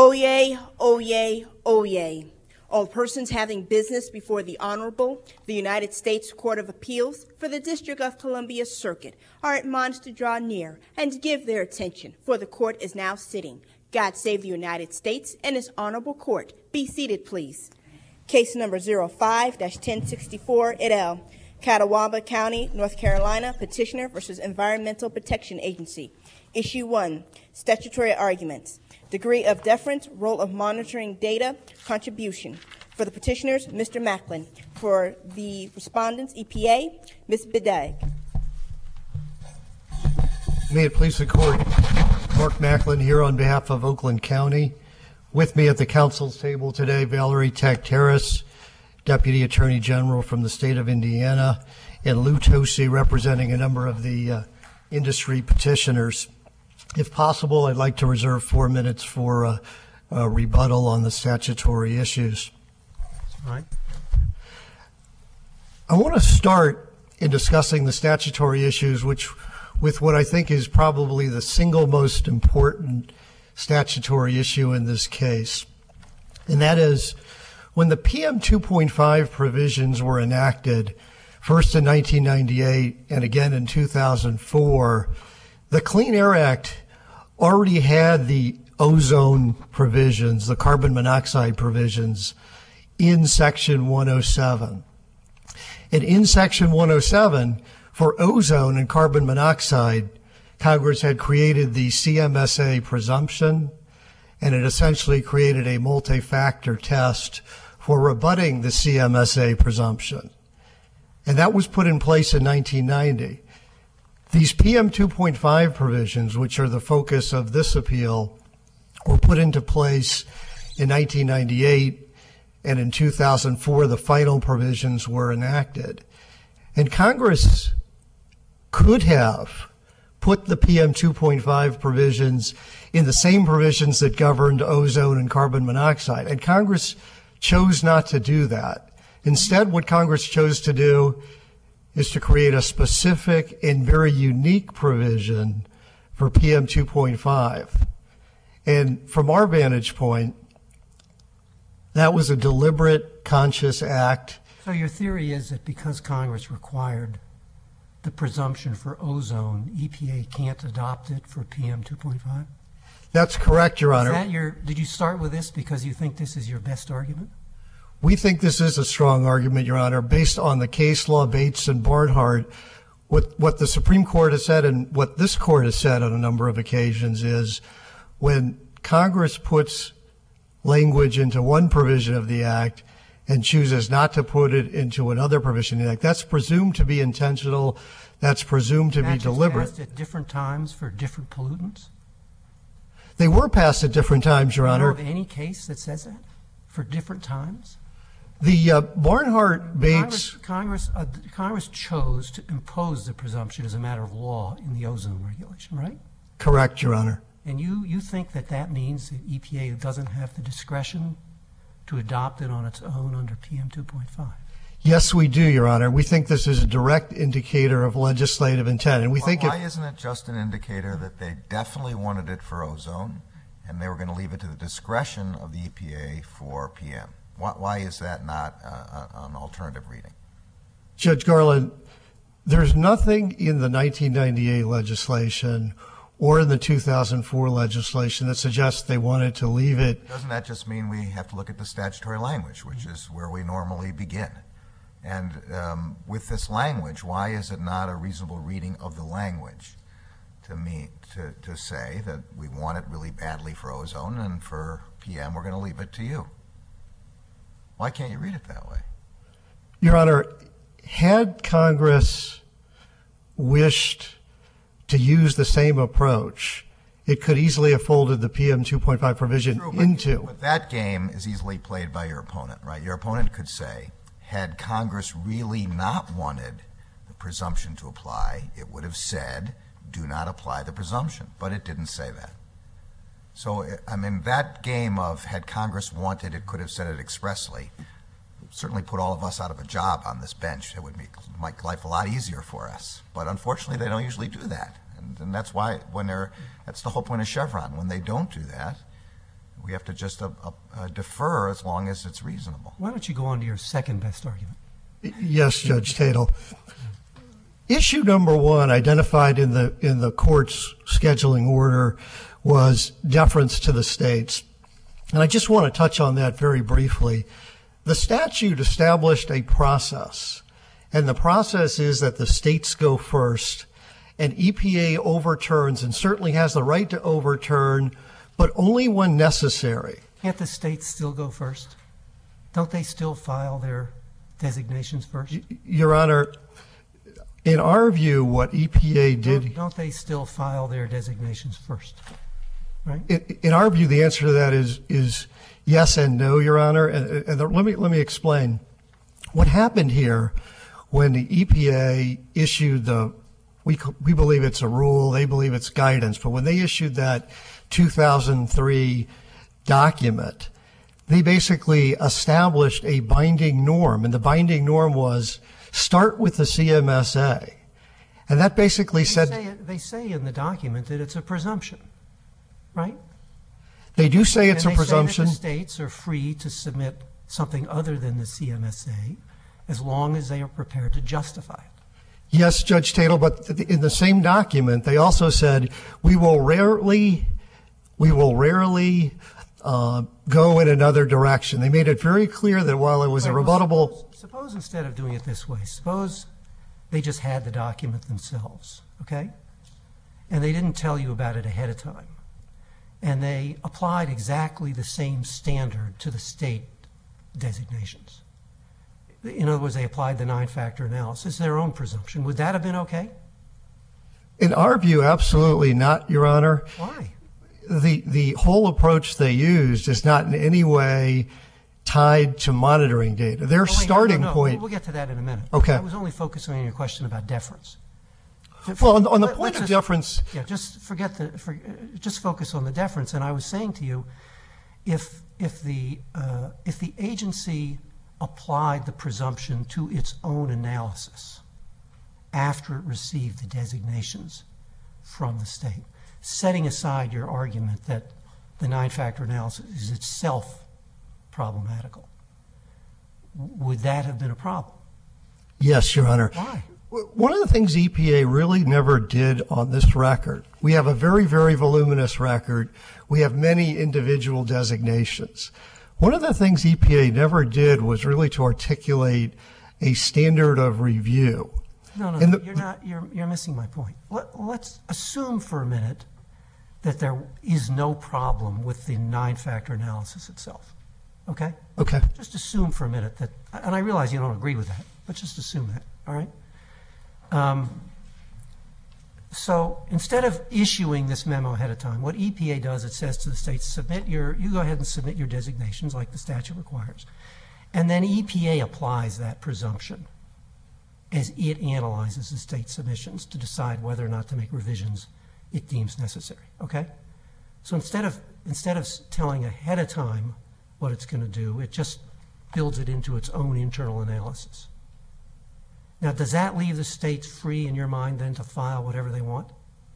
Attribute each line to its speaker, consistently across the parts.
Speaker 1: Oyez, oyez, oyez. All persons having business before the Honorable, the United States Court of Appeals for the District of Columbia Circuit are admonished to draw near and give their attention, for the court is now sitting. God save the United States and His Honorable Court. Be seated, please. Case number 05-1064 et al. Catawba County, North Carolina, Petitioner versus Environmental Protection Agency. Issue 1, statutory arguments. Degree of deference, role of monitoring data, contribution. For the petitioners, Mr. Macklin. For the respondents, EPA, Ms. Bidag.
Speaker 2: May it please the court, Mark Macklin here on behalf of Oakland County. With me at the council's table today, Valerie Takteris, Deputy Attorney General from the state of Indiana, and Lou Tosi, representing a number of the industry petitioners. If possible, I'd like to reserve 4 minutes for a rebuttal on the statutory issues.
Speaker 3: All right.
Speaker 2: I want to start in discussing the statutory issues, with what I think is probably the single most important statutory issue in this case. And that is, when the PM 2.5 provisions were enacted, first in 1998 and again in 2004, the Clean Air Act already had the ozone provisions, the carbon monoxide provisions, in Section 107. And in Section 107, for ozone and carbon monoxide, Congress had created the CMSA presumption, and it essentially created a multi-factor test for rebutting the CMSA presumption. And that was put in place in 1990. These PM 2.5 provisions, which are the focus of this appeal, were put into place in 1998, and in 2004 the final provisions were enacted. And Congress could have put the PM 2.5 provisions in the same provisions that governed ozone and carbon monoxide, and Congress chose not to do that. Instead, what Congress chose to do is to create a specific and very unique provision for PM 2.5. And from our vantage point, that was a deliberate, conscious act.
Speaker 3: So your theory is that because Congress required the presumption for ozone, EPA can't adopt it for PM 2.5?
Speaker 2: That's correct, Your Honor.
Speaker 3: Did you start with this because you think this is your best argument?
Speaker 2: We think this is a strong argument, Your Honor, based on the case law, Bates and Barnhart. What the Supreme Court has said and what this court has said on a number of occasions is when Congress puts language into one provision of the Act and chooses not to put it into another provision of the Act, that's presumed to be intentional, that's presumed to be deliberate.
Speaker 3: Passed at different times for different pollutants?
Speaker 2: They were passed at different times, Your Honor.
Speaker 3: Do you know of any case that says that? For different times?
Speaker 2: The Barnhart, Bates...
Speaker 3: Congress chose to impose the presumption as a matter of law in the ozone regulation, right?
Speaker 2: Correct, Your Honor.
Speaker 3: And you think that means that EPA doesn't have the discretion to adopt it on its own under PM 2.5?
Speaker 2: Yes, we do, Your Honor. We think this is a direct indicator of legislative intent. And
Speaker 4: why isn't it just an indicator that they definitely wanted it for ozone and they were going to leave it to the discretion of the EPA for PM? Why is that not an alternative reading?
Speaker 2: Judge Garland, there's nothing in the 1998 legislation or in the 2004 legislation that suggests they wanted to leave it.
Speaker 4: Doesn't that just mean we have to look at the statutory language, which is where we normally begin? And with this language, why is it not a reasonable reading of the language to say that we want it really badly for ozone and for PM we're going to leave it to you? Why can't you read it that way?
Speaker 2: Your Honor, had Congress wished to use the same approach, it could easily have folded the PM 2.5 provision into.
Speaker 4: But that game is easily played by your opponent, right? Your opponent could say, had Congress really not wanted the presumption to apply, it would have said, do not apply the presumption. But it didn't say that. So, I mean, that game of had Congress wanted, it could have said it expressly, certainly put all of us out of a job on this bench. It would make life a lot easier for us. But unfortunately, they don't usually do that. And that's why that's the whole point of Chevron. When they don't do that, We have to just defer as long as it's reasonable.
Speaker 3: Why don't you go on to your second best argument?
Speaker 2: Yes, Judge Tatel. Issue number one identified in the court's scheduling order was deference to the states. And I just want to touch on that very briefly. The statute established a process, and the process is that the states go first, and EPA overturns and certainly has the right to overturn, but only when necessary.
Speaker 3: Can't the states still go first? Don't they still file their designations first?
Speaker 2: Your Honor, in our view, what EPA did...
Speaker 3: Don't they still file their designations first? Right?
Speaker 2: In our view, the answer to that is yes and no, Your Honor. And let me explain. What happened here when the EPA issued we believe it's a rule, they believe it's guidance, but when they issued that 2003 document, they basically established a binding norm, and the binding norm was start with the CMSA. And that basically
Speaker 3: They say in the document that it's a presumption, right?
Speaker 2: They do say it's a presumption.
Speaker 3: And they say that the states are free to submit something other than the CMSA as long as they are prepared to justify it.
Speaker 2: Yes, Judge Tatel, but in the same document, they also said we will rarely go in another direction. They made it very clear that while it was a rebuttable...
Speaker 3: Suppose instead of doing it this way, suppose they just had the document themselves, okay? And they didn't tell you about it ahead of time. And they applied exactly the same standard to the state designations. In other words, they applied the 9-factor analysis, their own presumption. Would that have been okay?
Speaker 2: In our view, absolutely not, Your Honor.
Speaker 3: Why?
Speaker 2: The whole approach they used is not in any way tied to monitoring data. Their starting point...
Speaker 3: We'll get to that in a minute.
Speaker 2: Okay.
Speaker 3: I was only focusing on your question about deference.
Speaker 2: Well, on the point of deference...
Speaker 3: Yeah, just just focus on the deference. And I was saying to you, if the agency applied the presumption to its own analysis after it received the designations from the state, setting aside your argument that the 9-factor analysis is itself problematical, would that have been a problem?
Speaker 2: Yes, Your Honor.
Speaker 3: Why?
Speaker 2: One of the things EPA really never did on this record, we have a very, very voluminous record. We have many individual designations. One of the things EPA never did was really to articulate a standard of review.
Speaker 3: No, you're missing my point. Let's assume for a minute that there is no problem with the 9-factor analysis itself. Okay?
Speaker 2: Okay.
Speaker 3: Just assume for a minute that, and I realize you don't agree with that, but just assume that, all right? So instead of issuing this memo ahead of time, what EPA does, it says to the states, you go ahead and submit your designations like the statute requires. And then EPA applies that presumption as it analyzes the state submissions to decide whether or not to make revisions it deems necessary, okay? So instead of telling ahead of time what it's going to do, it just builds it into its own internal analysis. Now, does that leave the states free, in your mind, then to file whatever they want?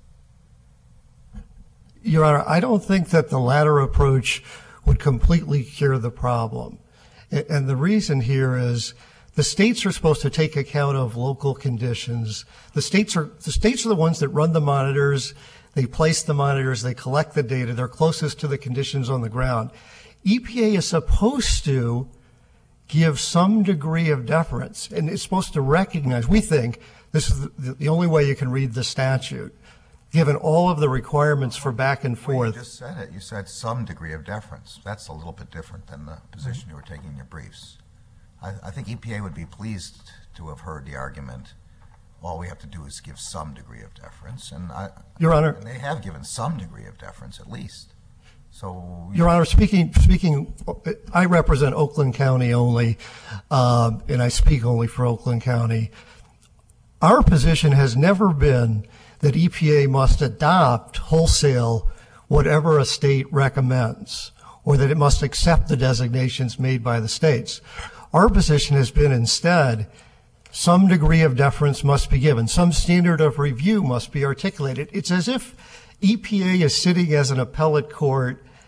Speaker 2: Your Honor, I don't think that the latter approach would completely cure the problem. And the reason here is the states are supposed to take account of local conditions. The states are the ones that run the monitors. They place the monitors. They collect the data. They're closest to the conditions on the ground. EPA is supposed to give some degree of deference, and it's supposed to recognize, we think, this is the only way you can read the statute, given all of the requirements for back and forth.
Speaker 4: Well, you just said it. You said some degree of deference. That's a little bit different than the position you were taking in your briefs. I think EPA would be pleased to have heard the argument, all we have to do is give some degree of deference, and
Speaker 2: Your Honor,
Speaker 4: they have given some degree of deference at least. So,
Speaker 2: Your Honor, speaking, I represent Oakland County only, and I speak only for Oakland County. Our position has never been that EPA must adopt wholesale whatever a state recommends, or that it must accept the designations made by the states. Our position has been instead, some degree of deference must be given. Some standard of review must be articulated. It's as if EPA is sitting as an appellate court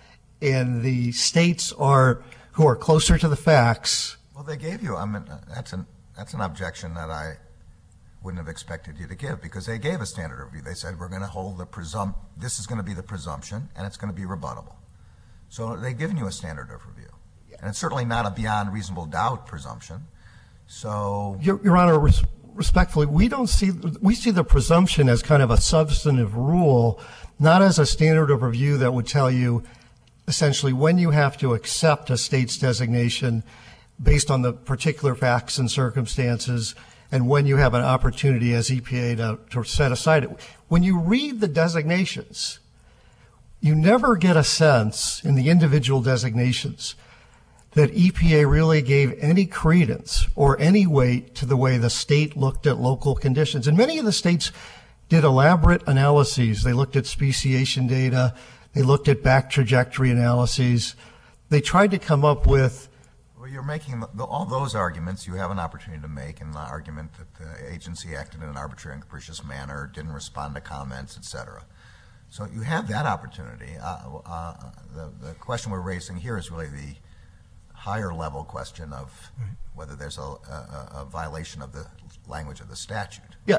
Speaker 2: and the states who are closer to the facts.
Speaker 4: Well, they gave you, I mean, that's an objection that I wouldn't have expected you to give, because they gave a standard of review. They said, we're going to hold this is going to be the presumption, and it's going to be rebuttable. So they've given you a standard of review. And it's certainly not a beyond reasonable doubt presumption. So,
Speaker 2: Your Honor, respectfully, we see the presumption as kind of a substantive rule, not as a standard of review that would tell you essentially when you have to accept a state's designation based on the particular facts and circumstances, and when you have an opportunity as EPA to set aside it. When you read the designations, you never get a sense in the individual designations that EPA really gave any credence or any weight to the way the state looked at local conditions. And many of the states did elaborate analyses. They looked at speciation data. They looked at back trajectory analyses. They tried to come up with.
Speaker 4: Well, you're making all those arguments you have an opportunity to make, and the argument that the agency acted in an arbitrary and capricious manner, didn't respond to comments, et cetera. So you have that opportunity. The question we're raising here is really the higher level question of whether there's a violation of the language of the statute.
Speaker 2: Yeah,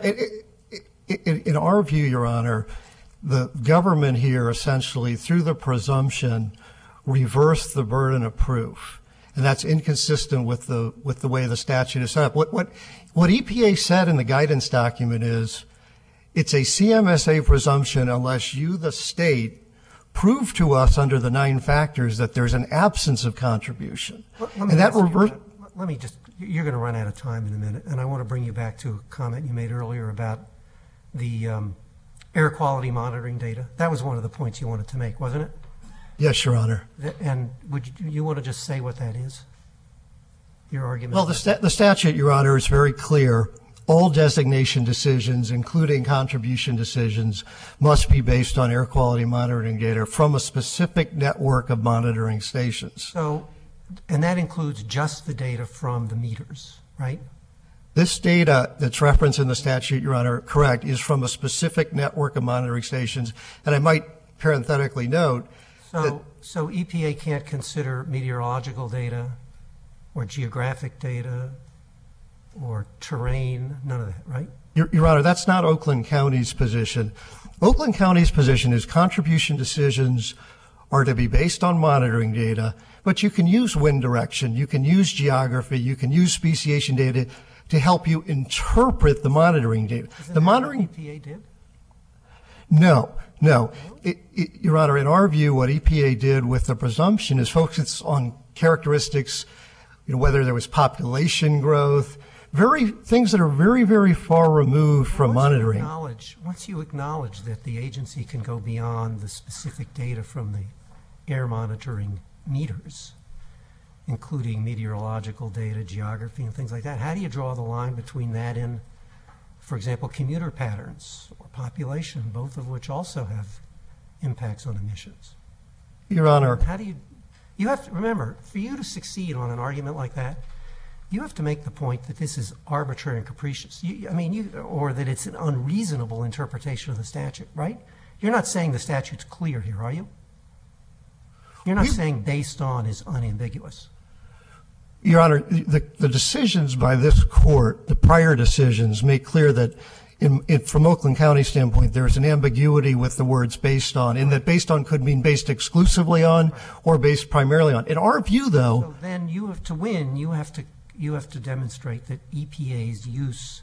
Speaker 2: in our view, Your Honor, the government here essentially, through the presumption, reversed the burden of proof. And that's inconsistent with the way the statute is set up. What EPA said in the guidance document is it's a CMSA presumption unless you, the state, prove to us under the 9 factors that there's an absence of contribution.
Speaker 3: You're going to run out of time in a minute, and I want to bring you back to a comment you made earlier about the air quality monitoring data. That was one of the points you wanted to make, wasn't it?
Speaker 2: Yes, Your Honor.
Speaker 3: And would you want to just say what that is? Your argument?
Speaker 2: Well, the statute, Your Honor, is very clear. All designation decisions, including contribution decisions, must be based on air quality monitoring data from a specific network of monitoring stations.
Speaker 3: So, and that includes just the data from the meters, right?
Speaker 2: This data that's referenced in the statute, Your Honor, correct, is from a specific network of monitoring stations. And I might parenthetically note
Speaker 3: So EPA can't consider meteorological data or geographic data or terrain, none of that, right?
Speaker 2: Your Honor, that's not Oakland County's position. Oakland County's position is contribution decisions are to be based on monitoring data, but you can use wind direction, you can use geography, you can use speciation data to help you interpret the monitoring data.
Speaker 3: Isn't that what EPA did?
Speaker 2: No. Your Honor, in our view, what EPA did with the presumption is focus on characteristics, whether there was population growth, things that are very, very far removed from monitoring.
Speaker 3: Once you acknowledge that the agency can go beyond the specific data from the air monitoring meters, including meteorological data, geography, and things like that, how do you draw the line between that and, for example, commuter patterns or population, both of which also have impacts on emissions?
Speaker 2: Your Honor.
Speaker 3: How do you have to remember, for you to succeed on an argument like that, you have to make the point that this is arbitrary and capricious. Or that it's an unreasonable interpretation of the statute, right? You're not saying the statute's clear here, are you? You're not saying based on is unambiguous.
Speaker 2: Your Honor, the decisions by this court, the prior decisions, make clear that from Oakland County's standpoint, there's an ambiguity with the words based on, in that based on could mean based exclusively on or based primarily on. In our view, though.
Speaker 3: So then you have to win, you have to demonstrate that EPA's use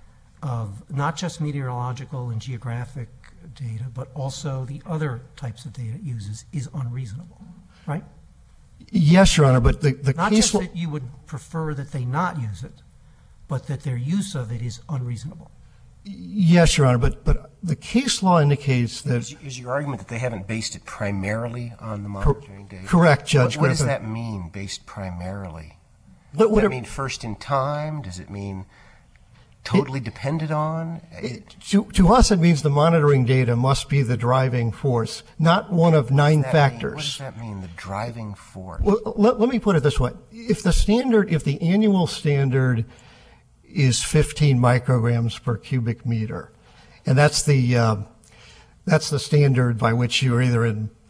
Speaker 3: of not just meteorological and geographic data, but also the other types of data it uses is unreasonable, right?
Speaker 2: Yes, Your Honor, but the
Speaker 3: not
Speaker 2: case
Speaker 3: just that you would prefer that they not use it, but that their use of it is unreasonable.
Speaker 2: Yes, Your Honor, but the case law indicates that.
Speaker 5: Is your argument that they haven't based it primarily on the monitoring data?
Speaker 2: Correct, Judge.
Speaker 5: What does that mean, based primarily?
Speaker 2: Does
Speaker 5: that mean first in time? Does it mean totally dependent on?
Speaker 2: To us, it means the monitoring data must be the driving force, not one of 9 factors.
Speaker 5: What does that mean, the driving force?
Speaker 2: Well, let me put it this way. If the annual standard is 15 micrograms per cubic meter, and that's the standard by which you're either in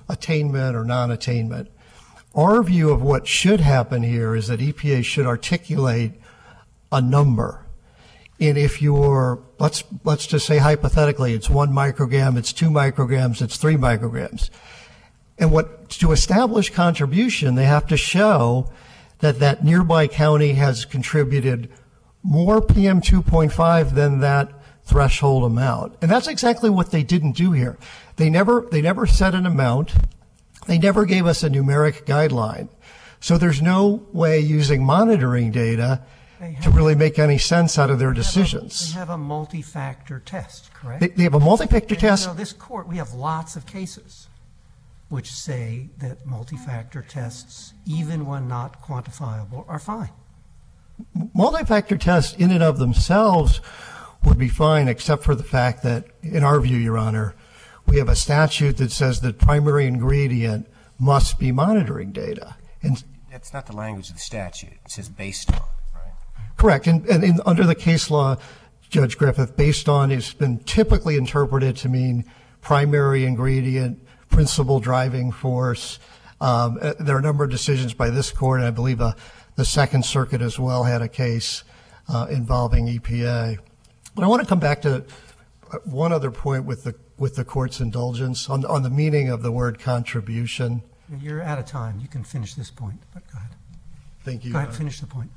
Speaker 2: attainment or non-attainment. Our view of what should happen here is that EPA should articulate a number. And if you're, let's just say hypothetically, it's 1 microgram, it's 2 micrograms, it's 3 micrograms. And to establish contribution, they have to show that that nearby county has contributed more PM 2.5 than that threshold amount. And that's exactly what they didn't do here. They never set an amount. They never gave us a numeric guideline. So there's no way using monitoring data to really make any sense out of their decisions.
Speaker 3: They have a multi-factor test, correct?
Speaker 2: They have a multi-factor test.
Speaker 3: So this court, we have lots of cases which say that multi-factor tests, even when not quantifiable, are fine.
Speaker 2: Multi-factor tests in and of themselves would be fine, except for the fact that, in our view, Your Honor, we have a statute that says that primary ingredient must be monitoring data. And
Speaker 5: That's not the language of the statute. It says based on, right?
Speaker 2: correct. And under the case law, Judge Griffith, based on has been typically interpreted to mean primary ingredient, principal driving force. There are a number of decisions by this court, and I believe the Second Circuit as well had a case involving EPA. But I want to come back to one other point with the court's indulgence on the meaning of the word contribution.
Speaker 3: You're out of time. You can finish this point, but go ahead.
Speaker 2: Thank you.
Speaker 3: Go ahead, finish the point.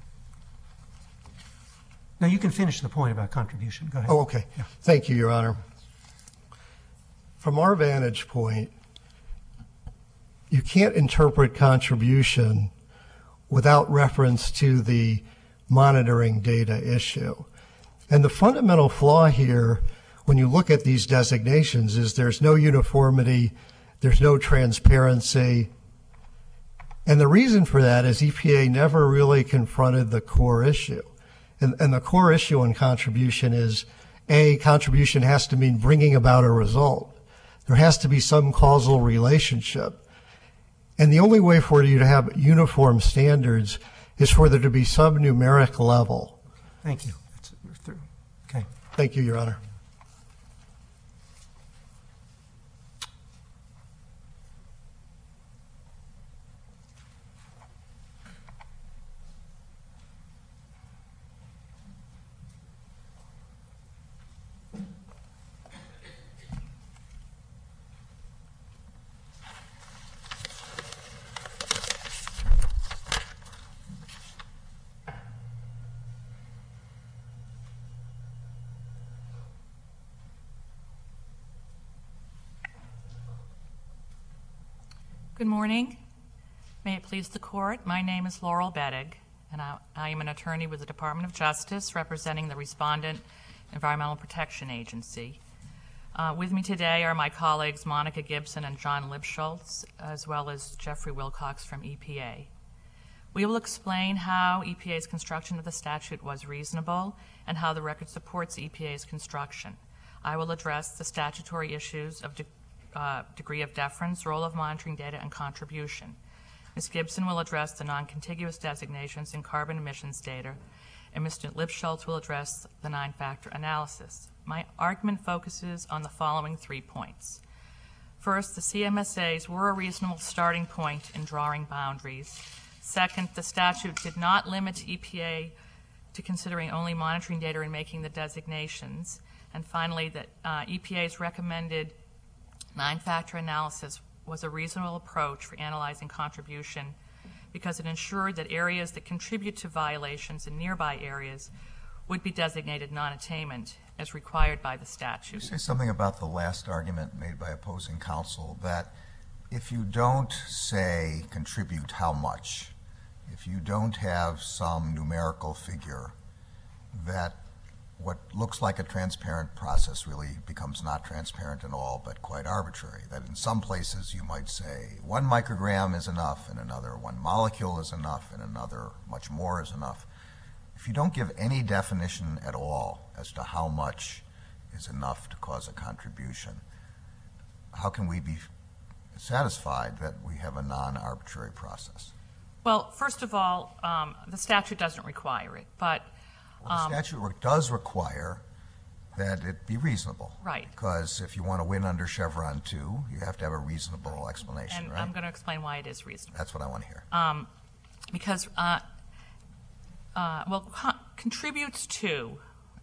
Speaker 3: No, you can finish the point about contribution. Go ahead.
Speaker 2: Oh, okay.
Speaker 3: Yeah.
Speaker 2: Thank you, Your Honor. From our vantage point, you can't interpret contribution without reference to the monitoring data issue. And the fundamental flaw here, when you look at these designations, is there's no uniformity, there's no transparency. And the reason for that is EPA never really confronted the core issue. And the core issue on contribution is, A, contribution has to mean bringing about a result. There has to be some causal relationship. And the only way for you to have uniform standards is for there to be some numeric level.
Speaker 3: Thank you. We're through. Okay.
Speaker 2: Thank you, Your Honor.
Speaker 6: Good morning. May it please the court, my name is Laurel Bettig, and I am an attorney with the Department of Justice representing the Respondent Environmental Protection Agency. With me today are my colleagues Monica Gibson and John Lipschultz, as well as Jeffrey Wilcox from EPA. We will explain how EPA's construction of the statute was reasonable and how the record supports EPA's construction. I will address the statutory issues of degree of deference, role of monitoring data, and contribution. Ms. Gibson will address the non-contiguous designations in carbon emissions data, and Mr. Lipschultz will address the 9-factor analysis. My argument focuses on the following 3 points. First, the CMSAs were a reasonable starting point in drawing boundaries. Second, the statute did not limit EPA to considering only monitoring data in making the designations. And finally, that EPA's recommended 9-factor analysis was a reasonable approach for analyzing contribution because it ensured that areas that contribute to violations in nearby areas would be designated non-attainment as required by the statute.
Speaker 4: You say something about the last argument made by opposing counsel, that if you don't say contribute how much, if you don't have some numerical figure, that what looks like a transparent process really becomes not transparent at all, but quite arbitrary. That in some places you might say 1 microgram is enough, in another 1 molecule is enough, in another much more is enough. If you don't give any definition at all as to how much is enough to cause a contribution, how can we be satisfied that we have a non-arbitrary process?
Speaker 6: Well, first of all, the statute doesn't require it, but
Speaker 4: the statute does require that it be reasonable.
Speaker 6: Right.
Speaker 4: Because if you want to win under Chevron 2, you have to have a reasonable explanation,
Speaker 6: And
Speaker 4: right?
Speaker 6: I'm going to explain why it is reasonable.
Speaker 4: That's what I want to hear.
Speaker 6: Because, contributes to,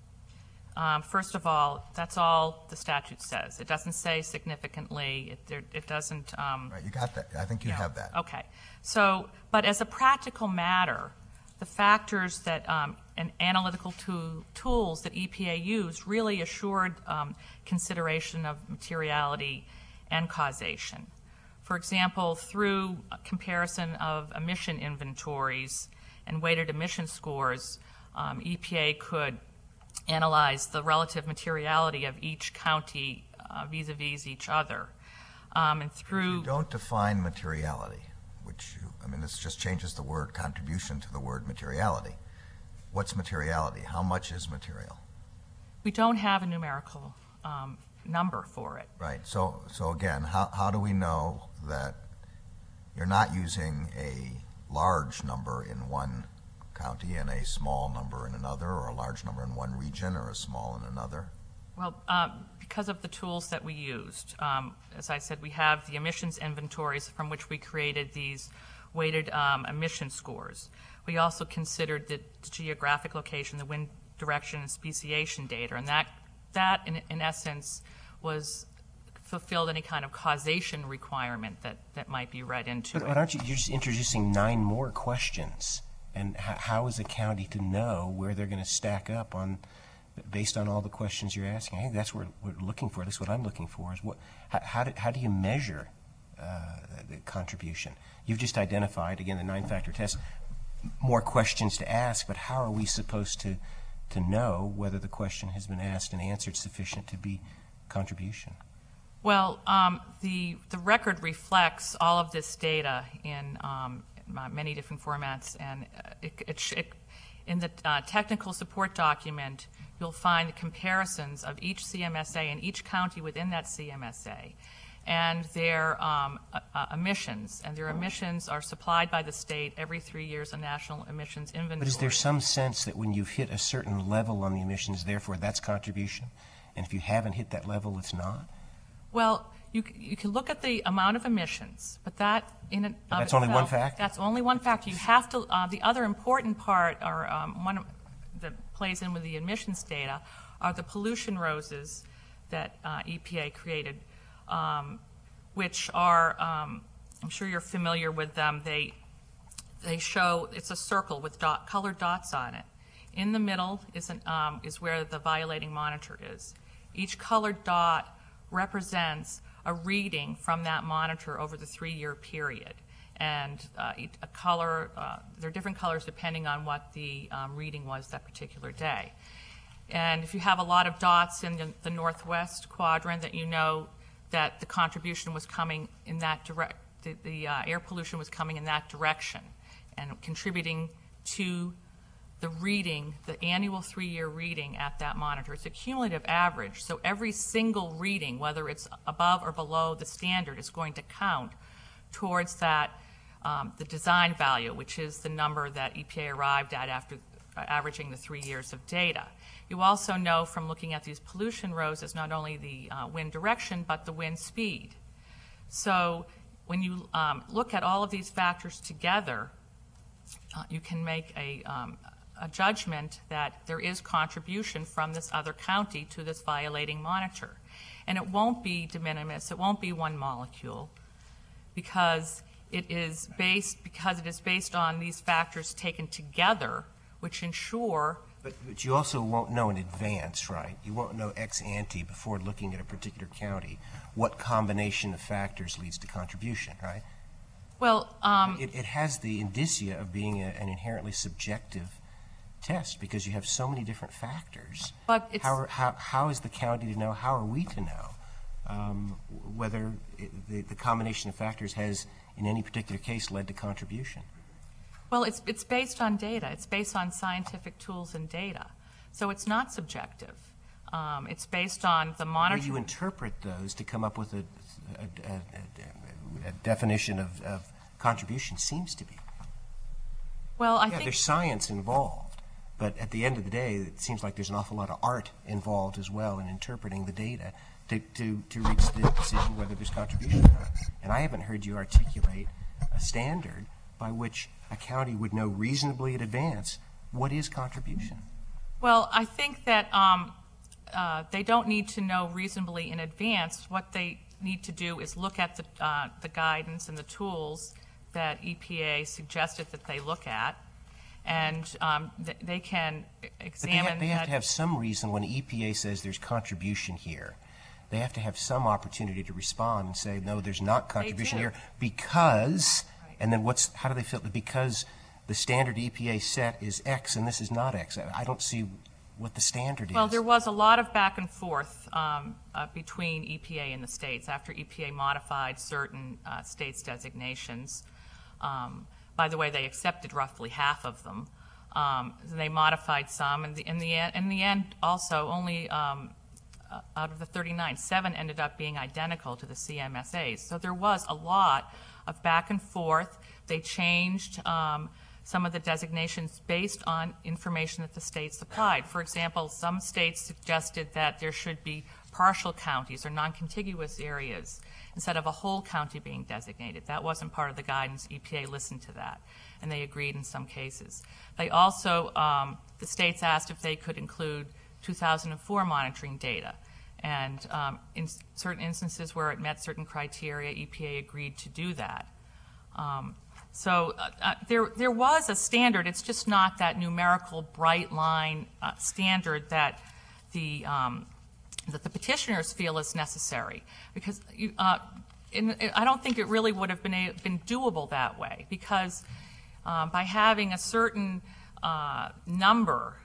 Speaker 6: first of all, that's all the statute says. It doesn't say significantly. It doesn't.
Speaker 4: Right, you got that. I think you have that.
Speaker 6: Okay. So, but as a practical matter, the factors that and analytical tools that EPA used really assured consideration of materiality and causation. For example, through a comparison of emission inventories and weighted emission scores, EPA could analyze the relative materiality of each county vis-a-vis each other. And through...
Speaker 4: You don't define materiality, this just changes the word contribution to the word materiality. What's materiality? How much is material?
Speaker 6: We don't have a numerical number for it.
Speaker 4: Right. So again, how do we know that you're not using a large number in one county and a small number in another, or a large number in one region or a small in another?
Speaker 6: Well, because of the tools that we used. As I said, we have the emissions inventories from which we created these weighted emission scores. We also considered the geographic location, the wind direction, and speciation data, and that in essence fulfilled any kind of causation requirement that might be read into it.
Speaker 5: But aren't you're just introducing 9 more questions? And how is a county to know where they're going to stack up based on all the questions you're asking? I think that's what we're looking for. That's what I'm looking for. Is how do you measure the contribution? You've just identified, again, the 9-factor test, more questions to ask, but how are we supposed to know whether the question has been asked and answered sufficient to be contribution?
Speaker 6: Well, the record reflects all of this data in many different formats, and in the technical support document, you'll find the comparisons of each CMSA and each county within that CMSA and their emissions. And their emissions are supplied by the state every 3 years, a national emissions inventory.
Speaker 5: But is there some sense that when you've hit a certain level on the emissions, therefore that's contribution? And if you haven't hit that level, it's not?
Speaker 6: Well, you can look at the amount of emissions, but that in and of
Speaker 5: That's only
Speaker 6: itself,
Speaker 5: one factor?
Speaker 6: That's only one factor. You have to, the other important part, or one that plays in with the emissions data, are the pollution roses that EPA created, which are, I'm sure you're familiar with them. They show, it's a circle with colored dots on it. In the middle is where the violating monitor is. Each colored dot represents a reading from that monitor over the 3-year period. And a color, there are different colors depending on what the reading was that particular day. And if you have a lot of dots in the northwest quadrant, that you know that the contribution was coming in that the air pollution was coming in that direction and contributing to the reading, the annual 3-year reading at that monitor. It's a cumulative average, so every single reading, whether it's above or below the standard, is going to count towards that, the design value, which is the number that EPA arrived at after averaging the 3 years of data. You also know from looking at these pollution roses not only the wind direction, but the wind speed. So when you look at all of these factors together, you can make a judgment that there is contribution from this other county to this violating monitor. And it won't be de minimis, it won't be one molecule, because it is based on these factors taken together, which ensure.
Speaker 5: But you also won't know in advance, right? You won't know ex ante before looking at a particular county what combination of factors leads to contribution, right?
Speaker 6: Well,
Speaker 5: it has the indicia of being an inherently subjective test because you have so many different factors.
Speaker 6: But it's,
Speaker 5: how is the county to know? How are we to know whether the combination of factors has, in any particular case, led to contribution?
Speaker 6: Well, it's based on data. It's based on scientific tools and data. So it's not subjective. It's based on the monitoring.
Speaker 5: How do you interpret those to come up with a definition of contribution seems to be.
Speaker 6: Well, I think
Speaker 5: there's science involved, But at the end of the day, it seems like there's an awful lot of art involved as well in interpreting the data to reach the decision whether there's contribution or not. And I haven't heard you articulate a standard by which a county would know reasonably in advance what is contribution.
Speaker 6: Well, I think that they don't need to know reasonably in advance. What they need to do is look at the guidance and the tools that EPA suggested that they look at, and they can examine.
Speaker 5: But they have to have some reason when EPA says there's contribution here. They have to have some opportunity to respond and say, no, there's not contribution here because, and then how do they feel? Because the standard EPA set is X and this is not X. I don't see what the standard is.
Speaker 6: Well, there was a lot of back and forth between EPA and the states after EPA modified certain states' designations. By the way, they accepted roughly half of them. They modified some, and in the end, also only out of the 39, 7 ended up being identical to the CMSAs. So there was a lot of back and forth. They changed some of the designations based on information that the states supplied. For example, some states suggested that there should be partial counties or non-contiguous areas instead of a whole county being designated. That wasn't part of the guidance. EPA listened to that, and they agreed in some cases. They also, the states asked if they could include 2004 monitoring data, and in certain instances where it met certain criteria, EPA agreed to do that. So there was a standard. It's just not that numerical bright line standard that the petitioners feel is necessary, because I don't think it really would have been doable that way, because by having a certain number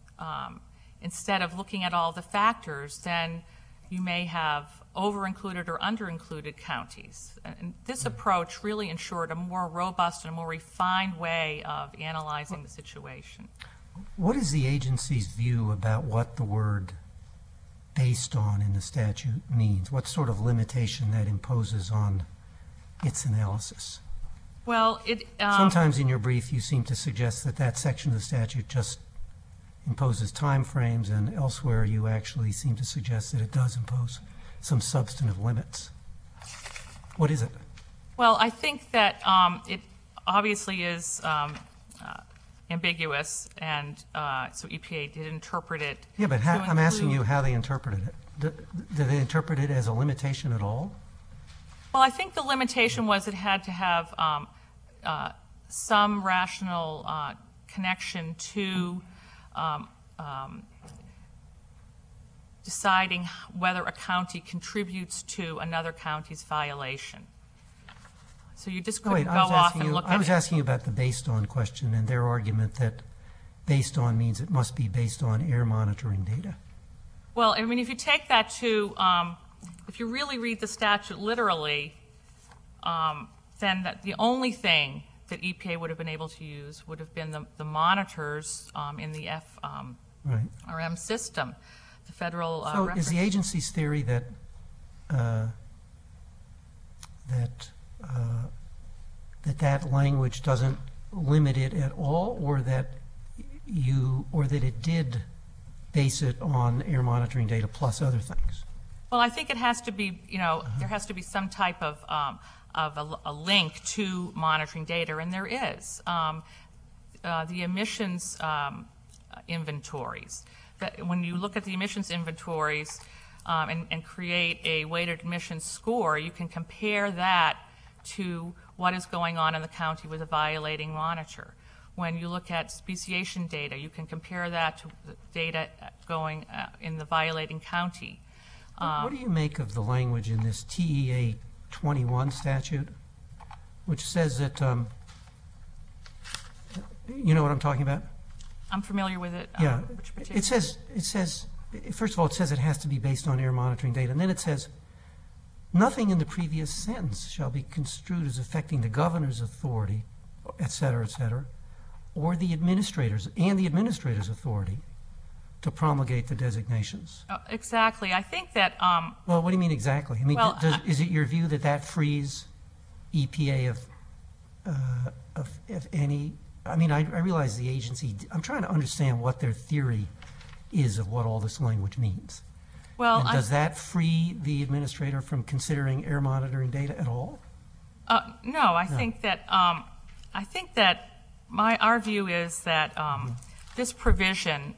Speaker 6: instead of looking at all the factors, then you may have over-included or under-included counties. And this approach really ensured a more robust and more refined way of analyzing the situation.
Speaker 3: What is the agency's view about what the word based on in the statute means? What sort of limitation that imposes on its analysis?
Speaker 6: Well,
Speaker 3: sometimes in your brief you seem to suggest that that section of the statute just imposes time frames, and elsewhere you actually seem to suggest that it does impose some substantive limits. What is it?
Speaker 6: Well, I think that it obviously is ambiguous, and so EPA did interpret it.
Speaker 3: Yeah, but I'm asking you how they interpreted it. Did they interpret it as a limitation at all?
Speaker 6: Well, I think the limitation was it had to have some rational connection to deciding whether a county contributes to another county's violation. So you just couldn't go off and look at it.
Speaker 3: I was asking you about the based on question and their argument that based on means it must be based on air monitoring data.
Speaker 6: Well, I mean, if you take that to, if you really read the statute literally, then the only thing that EPA would have been able to use would have been the monitors in the FRM system, the federal
Speaker 3: So is the agency's theory that that language doesn't limit it at all, or that it did base it on air monitoring data plus other things?
Speaker 6: Well, I think it has to be, there has to be some type of a link to monitoring data, and there is. The emissions inventories. When you look at the emissions inventories and create a weighted emissions score, you can compare that to what is going on in the county with a violating monitor. When you look at speciation data, you can compare that to the data going in the violating county.
Speaker 3: What do you make of the language in this TEA 21 statute, which says that, you know what I'm talking about?
Speaker 6: I'm familiar with it.
Speaker 3: Yeah, it says, first of all, it says it has to be based on air monitoring data, and then it says, nothing in the previous sentence shall be construed as affecting the governor's authority, et cetera, or the administrator's authority to promulgate the designations.
Speaker 6: Exactly. I think that...
Speaker 3: well, what do you mean exactly? I mean,
Speaker 6: well,
Speaker 3: is it your view that frees EPA of any I mean, I realize the agency, I'm trying to understand what their theory is of what all this language means.
Speaker 6: Well,
Speaker 3: And does that free the administrator from considering air monitoring data at all?
Speaker 6: no, I think that our view is that this provision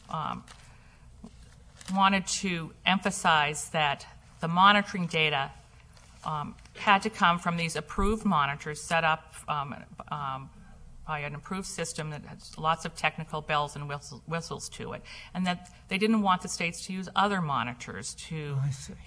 Speaker 6: wanted to emphasize that the monitoring data had to come from these approved monitors set up by an approved system that has lots of technical bells and whistles to it, and that they didn't want the states to use other monitors to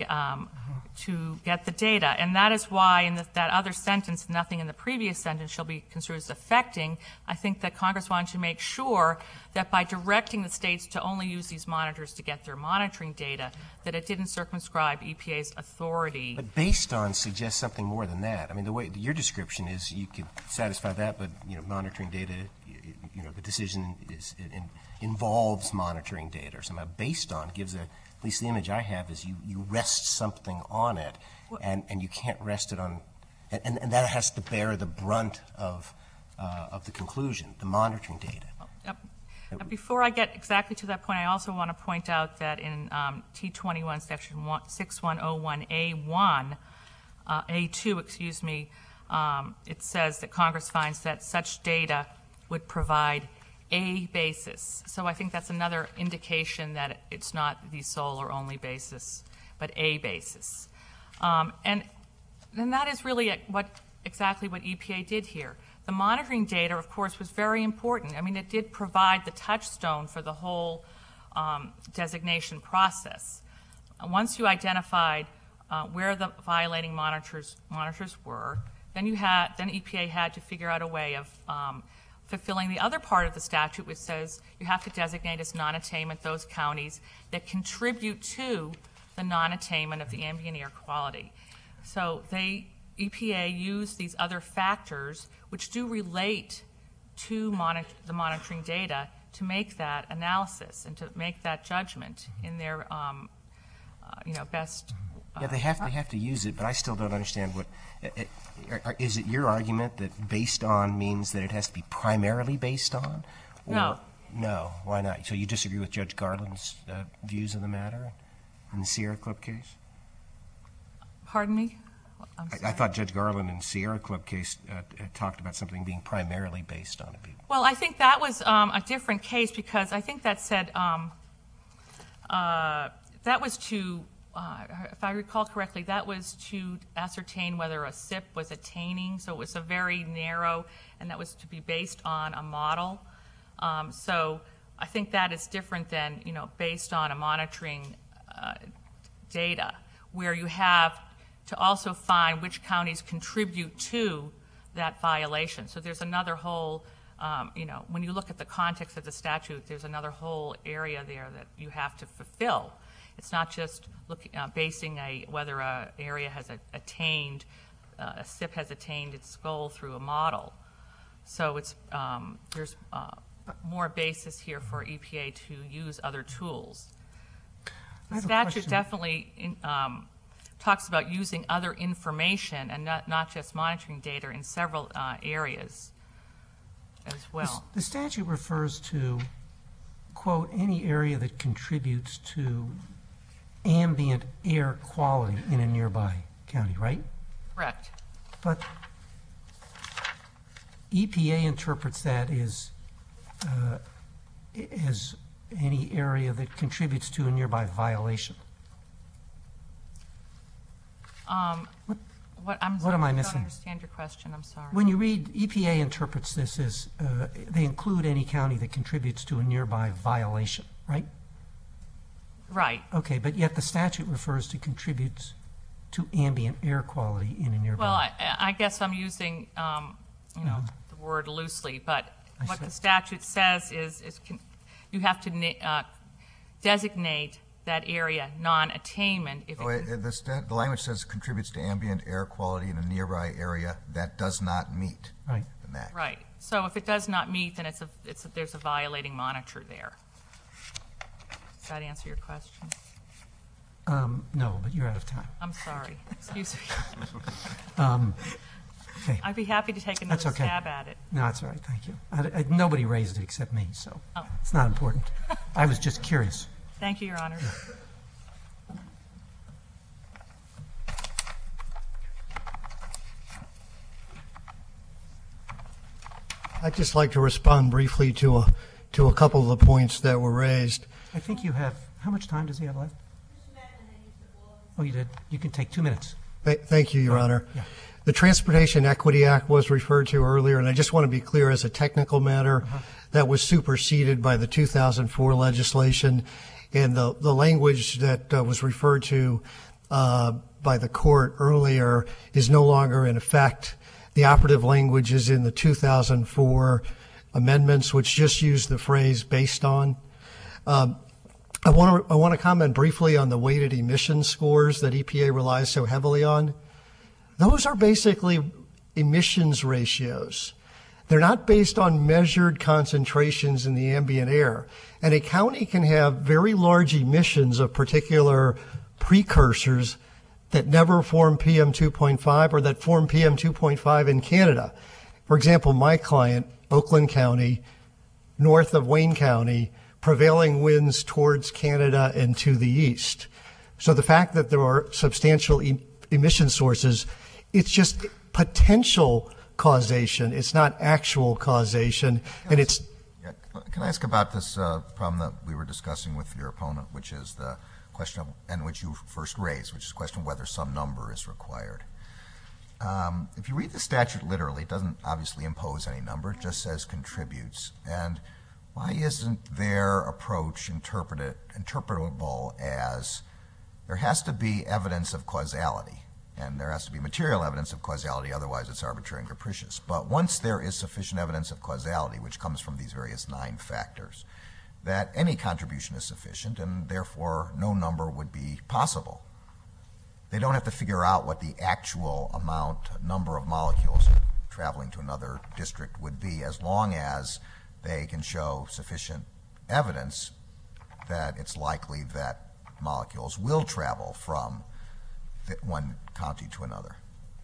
Speaker 6: get the data. And that is why in that other sentence, nothing in the previous sentence shall be construed as affecting. I think that Congress wanted to make sure that by directing the states to only use these monitors to get their monitoring data, that it didn't circumscribe EPA's authority.
Speaker 5: But based on suggests something more than that. I mean, the way your description is, you could satisfy that, but monitoring data, the decision involves monitoring data or somehow. Based on gives at least the image I have is you rest something on it, and you can't rest it on, and that has to bear the brunt of the conclusion, the monitoring data.
Speaker 6: Before I get exactly to that point, I also want to point out that in T21 section 6101A1, A2, excuse me, it says that Congress finds that such data would provide a basis. So I think that's another indication that it's not the sole or only basis, but a basis. And that is really exactly what EPA did here. The monitoring data, of course, was very important. I mean, it did provide the touchstone for the whole designation process. Once you identified where the violating monitors were, then EPA had to figure out a way of fulfilling the other part of the statute, which says you have to designate as non-attainment those counties that contribute to the non-attainment of the ambient air quality. So EPA used these other factors, which do relate to the monitoring data, to make that analysis and to make that judgment in their, best.
Speaker 5: Yeah, they have to use it, but I still don't understand what. Is it your argument that based on means that it has to be primarily based on? Or,
Speaker 6: No.
Speaker 5: No, why not? So you disagree with Judge Garland's views of the matter in the Sierra Club case?
Speaker 6: Pardon me?
Speaker 5: I thought Judge Garland in the Sierra Club case talked about something being primarily based on it.
Speaker 6: Well, I think that was a different case because I think that said that was to, if I recall correctly, that was to ascertain whether a SIP was attaining. So it was a very narrow, and that was to be based on a model. So I think that is different than, based on a monitoring data, where you have to also find which counties contribute to that violation. So there's another whole, when you look at the context of the statute, there's another whole area there that you have to fulfill. It's not just basing whether an area has attained, a SIP has attained its goal through a model. So there's more basis here for EPA to use other tools. The statute definitely talks about using other information and not just monitoring data in several areas as well.
Speaker 3: The statute refers to, quote, any area that contributes to ambient air quality in a nearby county, right?
Speaker 6: Correct.
Speaker 3: But EPA interprets that as any area that contributes to a nearby violation.
Speaker 6: What am I missing? I don't understand your question. I'm sorry.
Speaker 3: When you read, EPA interprets this as they include any county that contributes to a nearby violation, right?
Speaker 6: Right.
Speaker 3: Okay, but yet the statute refers to contributes to ambient air quality in a nearby.
Speaker 6: Well, I guess I'm using the word loosely, but what the statute says is you have to designate that area non-attainment.
Speaker 4: The language says contributes to ambient air quality in a nearby area that does not meet the MAC.
Speaker 6: Right. So if it does not meet, then there's a violating monitor there. Does that answer your question?
Speaker 3: No, but you're out of time.
Speaker 6: I'm sorry. Excuse me.
Speaker 3: Okay.
Speaker 6: I'd be happy to take
Speaker 3: That's
Speaker 6: another
Speaker 3: okay.
Speaker 6: stab at it.
Speaker 3: No, that's all right. Thank you. Nobody raised it except me, so
Speaker 6: Oh.
Speaker 3: it's not important. I was just curious.
Speaker 6: Thank you, Your Honor.
Speaker 2: I'd just like to respond briefly to a couple of the points that were raised.
Speaker 3: I think you have, how much time does he have left? Oh, you did? You can take 2 minutes.
Speaker 2: Thank you, Your Honor.
Speaker 3: Yeah.
Speaker 2: The Transportation Equity Act was referred to earlier, and I just want to be clear as a technical matter, that was superseded by the 2004 legislation, and the language that was referred to by the court earlier is no longer in effect. The operative language is in the 2004 amendments, which just use the phrase "based on." I want to comment briefly on the weighted emission scores that EPA relies so heavily on. Those are basically emissions ratios. They're not based on measured concentrations in the ambient air. And a county can have very large emissions of particular precursors that never form PM2.5 or that form PM2.5 in Canada. For example, my client, Oakland County, north of Wayne County, prevailing winds towards Canada and to the east. So the fact that there are substantial emission sources, it's just potential causation. It's not actual causation. And it's...
Speaker 4: Yeah. Can I ask about this problem that we were discussing with your opponent, which is the question of, and which you first raised, which is the question of whether some number is required. If you read the statute literally, it doesn't obviously impose any number. It just says contributes. And why isn't their approach interpretable as there has to be evidence of causality, and there has to be material evidence of causality, otherwise it's arbitrary and capricious. But once there is sufficient evidence of causality, which comes from these various 9 factors, that any contribution is sufficient, and therefore no number would be possible. They don't have to figure out what the actual number of molecules traveling to another district would be, as long as they can show sufficient evidence that it's likely that molecules will travel from one county to another.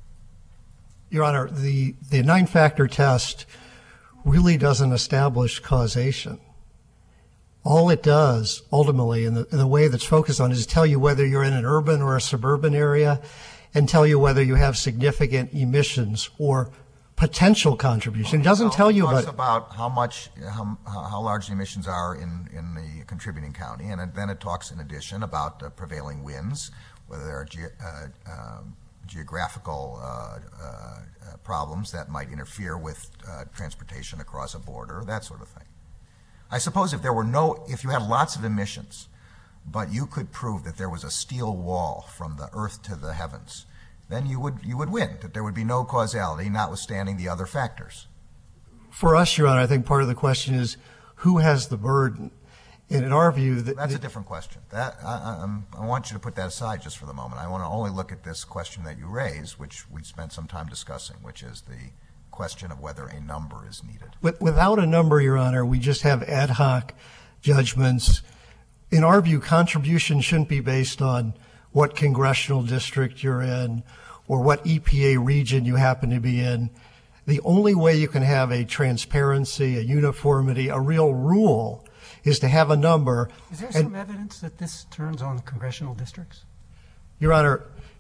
Speaker 2: Your Honor, the 9-factor test really doesn't establish causation. All it does, ultimately, in the way that's focused on, is tell you whether you're in an urban or a suburban area and tell you whether you have significant emissions or potential contribution. It doesn't tell you
Speaker 4: about how large the emissions are in the contributing county, and then it talks in addition about prevailing winds, whether there are geographical problems that might interfere with transportation across a border, that sort of thing. I suppose if you had lots of emissions, but you could prove that there was a steel wall from the earth to the heavens, then you would win, that there would be no causality, notwithstanding the other factors.
Speaker 2: For us, Your Honor, I think part of the question is who has the burden? And in our view...
Speaker 4: That's a different question. I want you to put that aside just for the moment. I want to only look at this question that you raised, which we spent some time discussing, which is the question of whether a number is needed.
Speaker 2: Without a number, Your Honor, we just have ad hoc judgments. In our view, contribution shouldn't be based on what congressional district you're in or what EPA region you happen to be in. The only way you can have a transparency, a uniformity, a real rule is to have a number.
Speaker 3: Is there some evidence that this turns on congressional districts?
Speaker 2: Your Honor,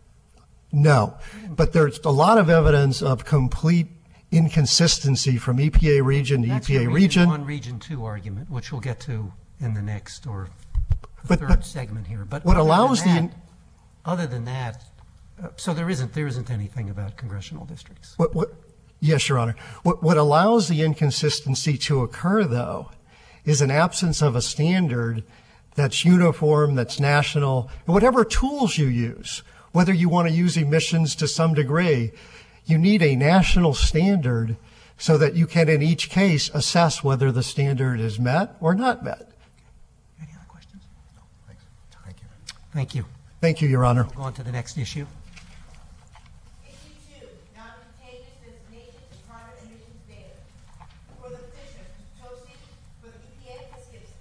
Speaker 2: no. But there's a lot of evidence of complete inconsistency from EPA region to
Speaker 3: That's
Speaker 2: EPA
Speaker 3: your
Speaker 2: region.
Speaker 3: Region 1, Region 2 argument, which we'll get to in the next or third segment here. But
Speaker 2: what allows
Speaker 3: other than that, so there isn't anything about congressional districts.
Speaker 2: Yes, Your Honor. What allows the inconsistency to occur, though, is an absence of a standard that's uniform, that's national. And whatever tools you use, whether you want to use emissions to some degree, you need a national standard so that you can, in each case, assess whether the standard is met or not met.
Speaker 3: Any other questions?
Speaker 4: No, thanks. Thank you.
Speaker 3: Thank you.
Speaker 2: Thank you, Your Honor.
Speaker 3: We'll go on to the next issue.
Speaker 1: Issue 2, non-contagious designation of carbon emissions data. For the petitioner, Mr. Tosi, for the EPA, Ms. Gibson.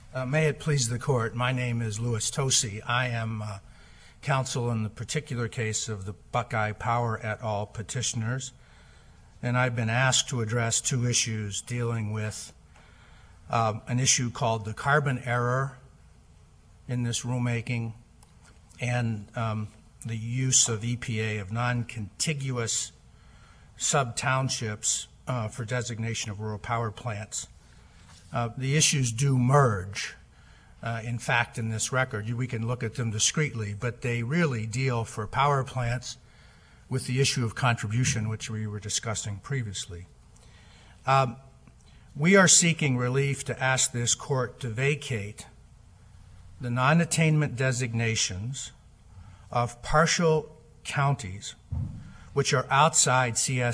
Speaker 7: May it please the Court, my name is Louis Tosi. I am counsel in the particular case of the Buckeye Power et al. Petitioners, and I've been asked to address two issues dealing with an issue called the carbon error in this rulemaking and the use of EPA of non-contiguous sub-townships for designation of rural power plants. The issues do merge. In fact, in this record, we can look at them discreetly, but they really deal for power plants with the issue of contribution, which we were discussing previously. We are seeking relief to ask this Court to vacate the non-attainment designations of partial counties which are outside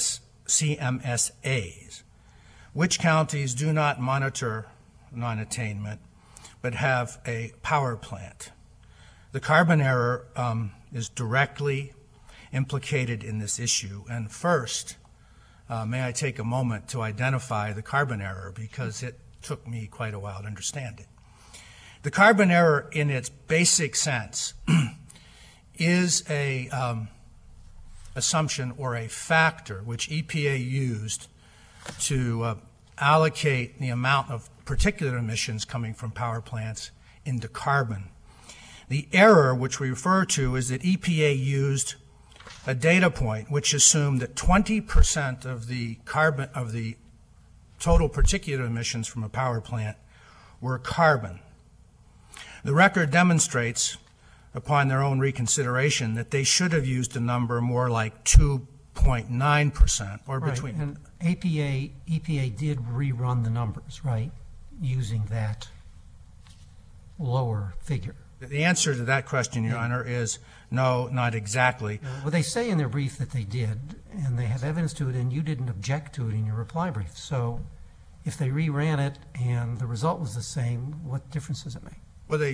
Speaker 7: CMSAs, which counties do not monitor non-attainment but have a power plant. The carbon error is directly implicated in this issue. And first, may I take a moment to identify the carbon error, because it took me quite a while to understand it. The carbon error in its basic sense is a assumption or a factor which EPA used to allocate the amount of particulate emissions coming from power plants into carbon. The error which we refer to is that EPA used a data point which assumed that 20% of the total particulate emissions from a power plant were carbon. The record demonstrates, upon their own reconsideration, that they should have used a number more like 2.9% or between.
Speaker 3: And EPA did rerun the numbers, right, using that lower figure.
Speaker 7: The answer to that question, Your Honor, is no, not exactly.
Speaker 3: Well, they say in their brief that they did, and they have evidence to it, and you didn't object to it in your reply brief. So if they reran it and the result was the same, what difference does it make?
Speaker 7: Well,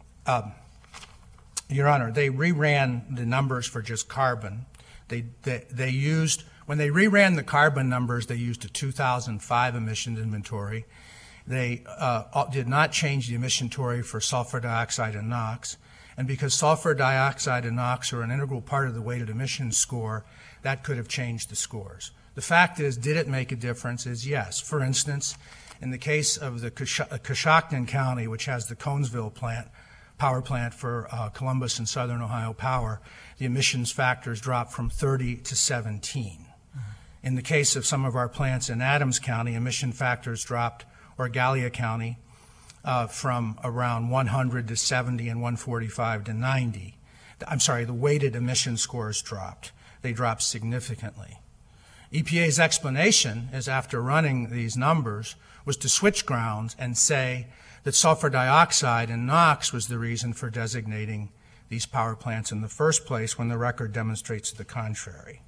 Speaker 7: Your Honor, they reran the numbers for just carbon. They used, when they reran the carbon numbers, they used a 2005 emissions inventory. They did not change the emission inventory for sulfur dioxide and NOx. And because sulfur dioxide and NOx are an integral part of the weighted emissions score, that could have changed the scores. The fact is, did it make a difference? Is yes. For instance, in the case of the Coshocton County, which has the Conesville power plant for Columbus and Southern Ohio Power, the emissions factors dropped from 30 to 17. In the case of some of our plants in Adams County, emission factors dropped, or Gallia County, from around 100 to 70 and 145 to 90. I'm sorry, the weighted emission scores dropped. They dropped significantly. EPA's explanation is, after running these numbers, was to switch grounds and say that sulfur dioxide and NOx was the reason for designating these power plants in the first place, when the record demonstrates the contrary.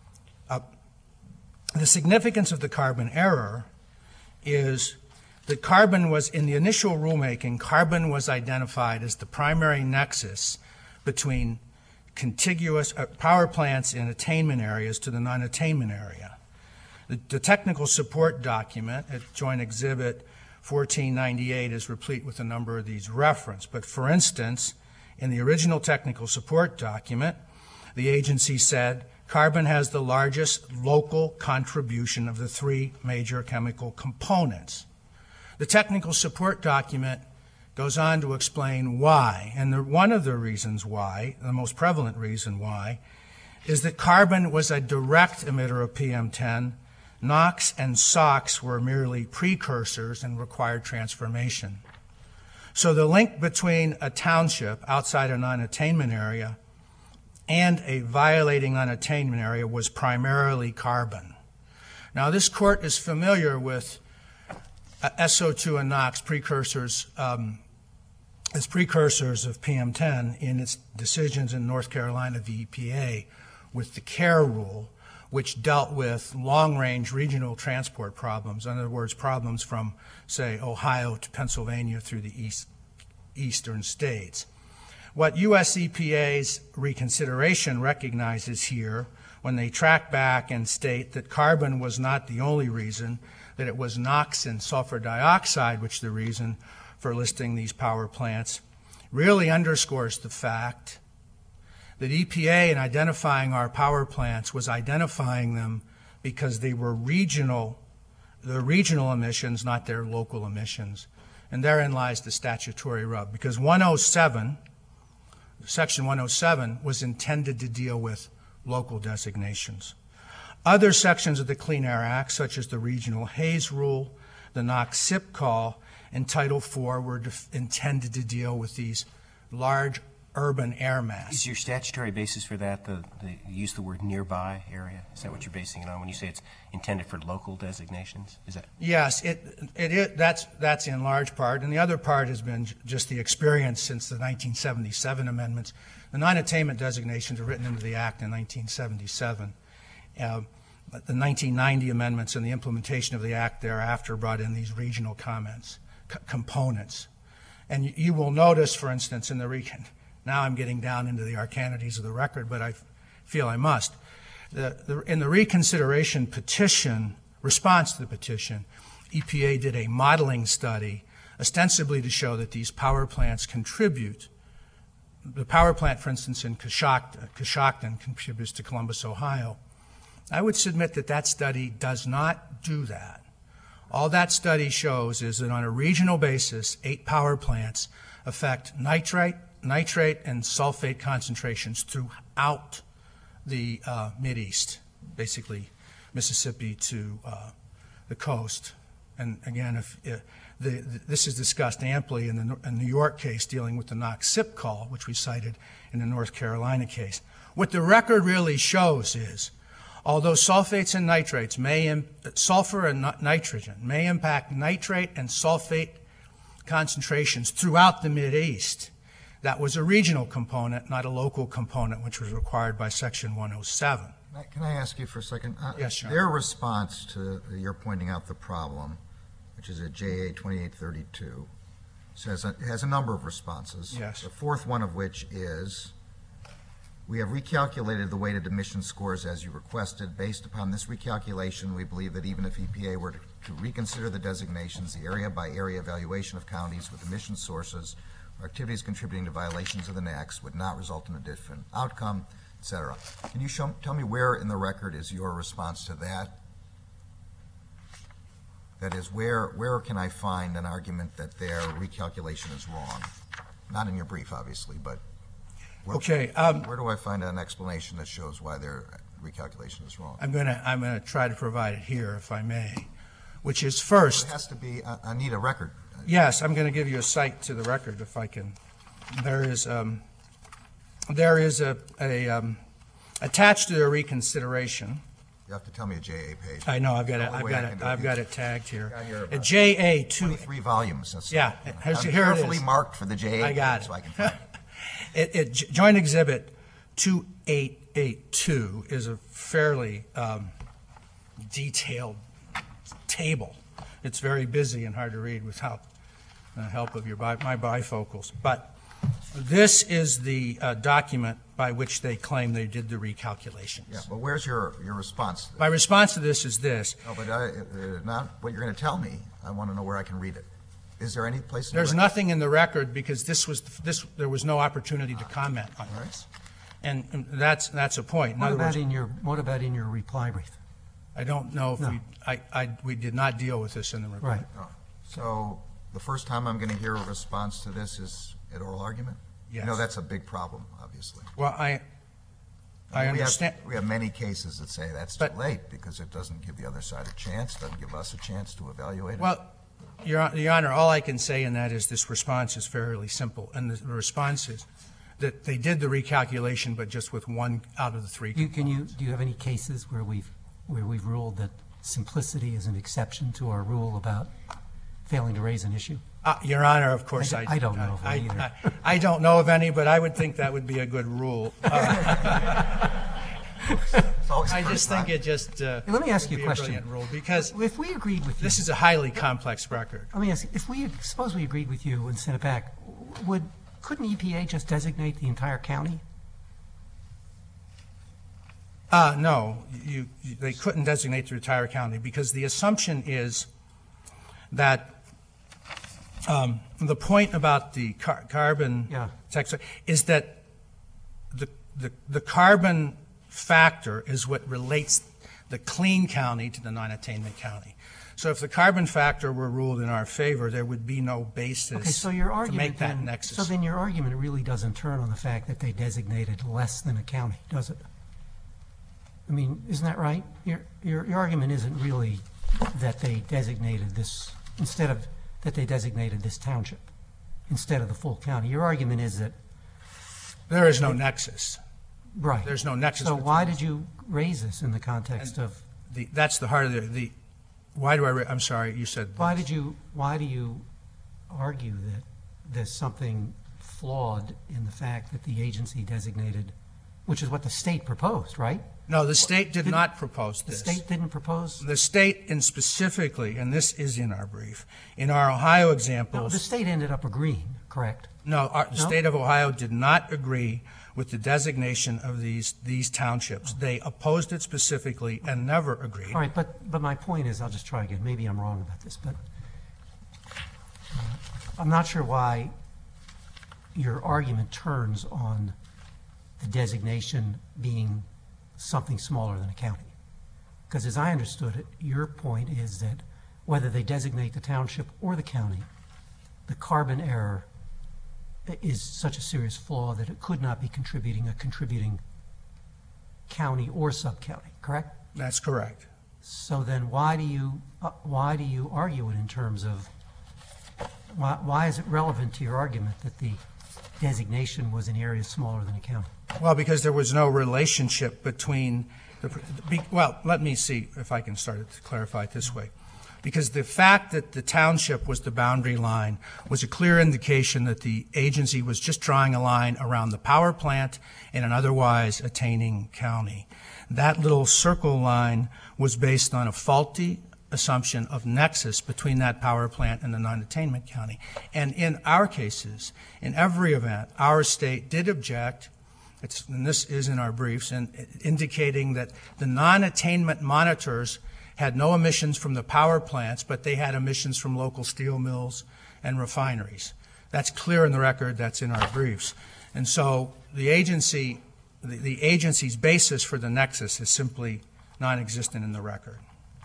Speaker 7: The significance of the carbon error is that carbon was, in the initial rulemaking, carbon was identified as the primary nexus between contiguous power plants in attainment areas to the non-attainment area. The technical support document at Joint Exhibit 1498 is replete with a number of these referenced. But for instance, in the original technical support document, the agency said carbon has the largest local contribution of the three major chemical components. The technical support document goes on to explain why, and one of the reasons why, the most prevalent reason why, is that carbon was a direct emitter of PM10. NOx and SOx were merely precursors and required transformation. So the link between a township outside a non-attainment area and a violating non-attainment area was primarily carbon. Now, this Court is familiar with SO2 and NOx precursors as precursors of PM10 in its decisions in North Carolina v. EPA with the CARE rule, which dealt with long-range regional transport problems. In other words, problems from, say, Ohio to Pennsylvania through the eastern states. What U.S. EPA's reconsideration recognizes here, when they track back and state that carbon was not the only reason, that it was NOx and sulfur dioxide which the reason for listing these power plants really underscores the fact that EPA, in identifying our power plants, was identifying them because they were regional emissions, not their local emissions. And therein lies the statutory rub, because Section 107 was intended to deal with local designations. Other sections of the Clean Air Act, such as the Regional Haze Rule, the NOx SIP call, and Title IV were intended to deal with these large urban air mass.
Speaker 5: Is your statutory basis for that you use the word nearby area? Is that what you're basing it on when you say it's intended for local designations? Is that?
Speaker 7: Yes, that's in large part, and the other part has been just the experience since the 1977 amendments. The non-attainment designations were written into the Act in 1977. The 1990 amendments and the implementation of the Act thereafter brought in these regional components. And you will notice, for instance, in the now I'm getting down into the arcanities of the record, but I feel I must. In the reconsideration petition, response to the petition, EPA did a modeling study ostensibly to show that these power plants contribute. The power plant, for instance, in Coshocton contributes to Columbus, Ohio. I would submit that that study does not do that. All that study shows is that on a regional basis, 8 power plants affect nitrate, and sulfate concentrations throughout the Mideast, basically Mississippi to the coast. And again, this is discussed amply in the New York case dealing with the NOx SIP call, which we cited in the North Carolina case. What the record really shows is, although sulfates and nitrates sulfur and nitrogen may impact nitrate and sulfate concentrations throughout the Mideast, that was a regional component, not a local component, which was required by Section 107.
Speaker 4: Can I ask you for a second?
Speaker 7: Yes, John.
Speaker 4: Their response to your pointing out the problem, which is at JA 2832, has a number of responses.
Speaker 7: Yes.
Speaker 4: The fourth one of which is, we have recalculated the weighted emission scores as you requested. Based upon this recalculation, we believe that even if EPA were to reconsider the designations, the area-by-area evaluation of counties with emission sources or activities contributing to violations of the NAAQS would not result in a different outcome, et cetera. Can you tell me where in the record is your response to that? That is, where can I find an argument that their recalculation is wrong? Not in your brief, obviously, but where do I find an explanation that shows why their recalculation is wrong?
Speaker 7: I'm going to try to provide it here, if I may, which is first.
Speaker 4: It has to be. I need a record.
Speaker 7: Yes, I'm going to give you a cite to the record, if I can. There is attached to their reconsideration.
Speaker 4: You have to tell me a JA page.
Speaker 7: I know. I've got it tagged here.
Speaker 4: A
Speaker 7: JA
Speaker 4: 23 volumes. That's
Speaker 7: yeah.
Speaker 4: I'm
Speaker 7: Here
Speaker 4: carefully
Speaker 7: it is.
Speaker 4: marked for the JA.
Speaker 7: I got
Speaker 4: page
Speaker 7: it.
Speaker 4: So I can find it.
Speaker 7: Joint Exhibit 2882 is a fairly detailed table. It's very busy and hard to read without the help of my bifocals. But this is the document by which they claim they did the recalculations.
Speaker 4: Yeah, but where's your response to this?
Speaker 7: My response to this is this.
Speaker 4: No, but not what you're going to tell me. I want to know where I can read it. Is there any place in
Speaker 7: There's
Speaker 4: the record?
Speaker 7: nothing in the record because there was no opportunity to comment on this. And that's a point.
Speaker 3: What about in your reply brief?
Speaker 7: I don't know if we did not deal with this in the report.
Speaker 3: Right.
Speaker 4: No. So the first time I'm going to hear a response to this is at oral argument?
Speaker 7: Yes.
Speaker 4: You know, that's a big problem, obviously.
Speaker 7: Well, I understand.
Speaker 4: We have many cases that say that's too late because it doesn't give the other side a chance, doesn't give us a chance to evaluate it.
Speaker 7: Well, Your Honor, all I can say in that is this response is fairly simple. And the response is that they did the recalculation, but just with one out of the three.
Speaker 3: Do you have any cases where we've ruled that simplicity is an exception to our rule about failing to raise an issue?
Speaker 7: Your Honor, of course,
Speaker 3: I don't know of any either.
Speaker 7: I don't know of any, but I would think that would be a good rule. I just think it just
Speaker 3: let me ask you a question.
Speaker 7: Brilliant rule because
Speaker 3: if we agreed with you,
Speaker 7: this is a highly complex record.
Speaker 3: Let me ask you, suppose we agreed with you and sent it back, couldn't EPA just designate the entire county?
Speaker 7: No, they couldn't designate the entire county because the assumption is that The point about the carbon tax is that the carbon factor is what relates the clean county to the non-attainment county. So if the carbon factor were ruled in our favor, there would be no basis to make that nexus.
Speaker 3: So then your argument really doesn't turn on the fact that they designated less than a county, does it? I mean, isn't that right? Your argument isn't really that they designated this, that they designated this township instead of the full county. Your argument is that
Speaker 7: there is no nexus.
Speaker 3: Right.
Speaker 7: There's no nexus.
Speaker 3: So why did you raise this in the context of?
Speaker 7: That's the heart of the. Why do I'm sorry, you said.
Speaker 3: Why do you argue that there's something flawed in the fact that the agency designated, which is what the state proposed, right?
Speaker 7: No, the state did not propose this.
Speaker 3: The state didn't propose?
Speaker 7: The state, and specifically, and this is in our brief, in our Ohio examples.
Speaker 3: No, the state ended up agreeing, correct?
Speaker 7: No, the state of Ohio did not agree with the designation of these townships. They opposed it specifically and never agreed.
Speaker 3: All right, but my point is, I'll just try again. Maybe I'm wrong about this, but I'm not sure why your argument turns on the designation being something smaller than a county. Because as I understood it, your point is that whether they designate the township or the county, the carbon error is such a serious flaw that it could not be contributing county or sub-county, correct?
Speaker 7: That's correct.
Speaker 3: So then why do you argue it in terms of, why is it relevant to your argument that the designation was in areas smaller than a county?
Speaker 7: Well, because there was no relationship between well, let me see if I can start to clarify it this way. Because the fact that the township was the boundary line was a clear indication that the agency was just drawing a line around the power plant in an otherwise attaining county. That little circle line was based on a faulty assumption of nexus between that power plant and the non-attainment county. And in our cases, in every event, our state did object, and this is in our briefs, and indicating that the non-attainment monitors had no emissions from the power plants, but they had emissions from local steel mills and refineries. That's clear in the record. That's in our briefs. And so the agency's basis for the nexus is simply non-existent in the record.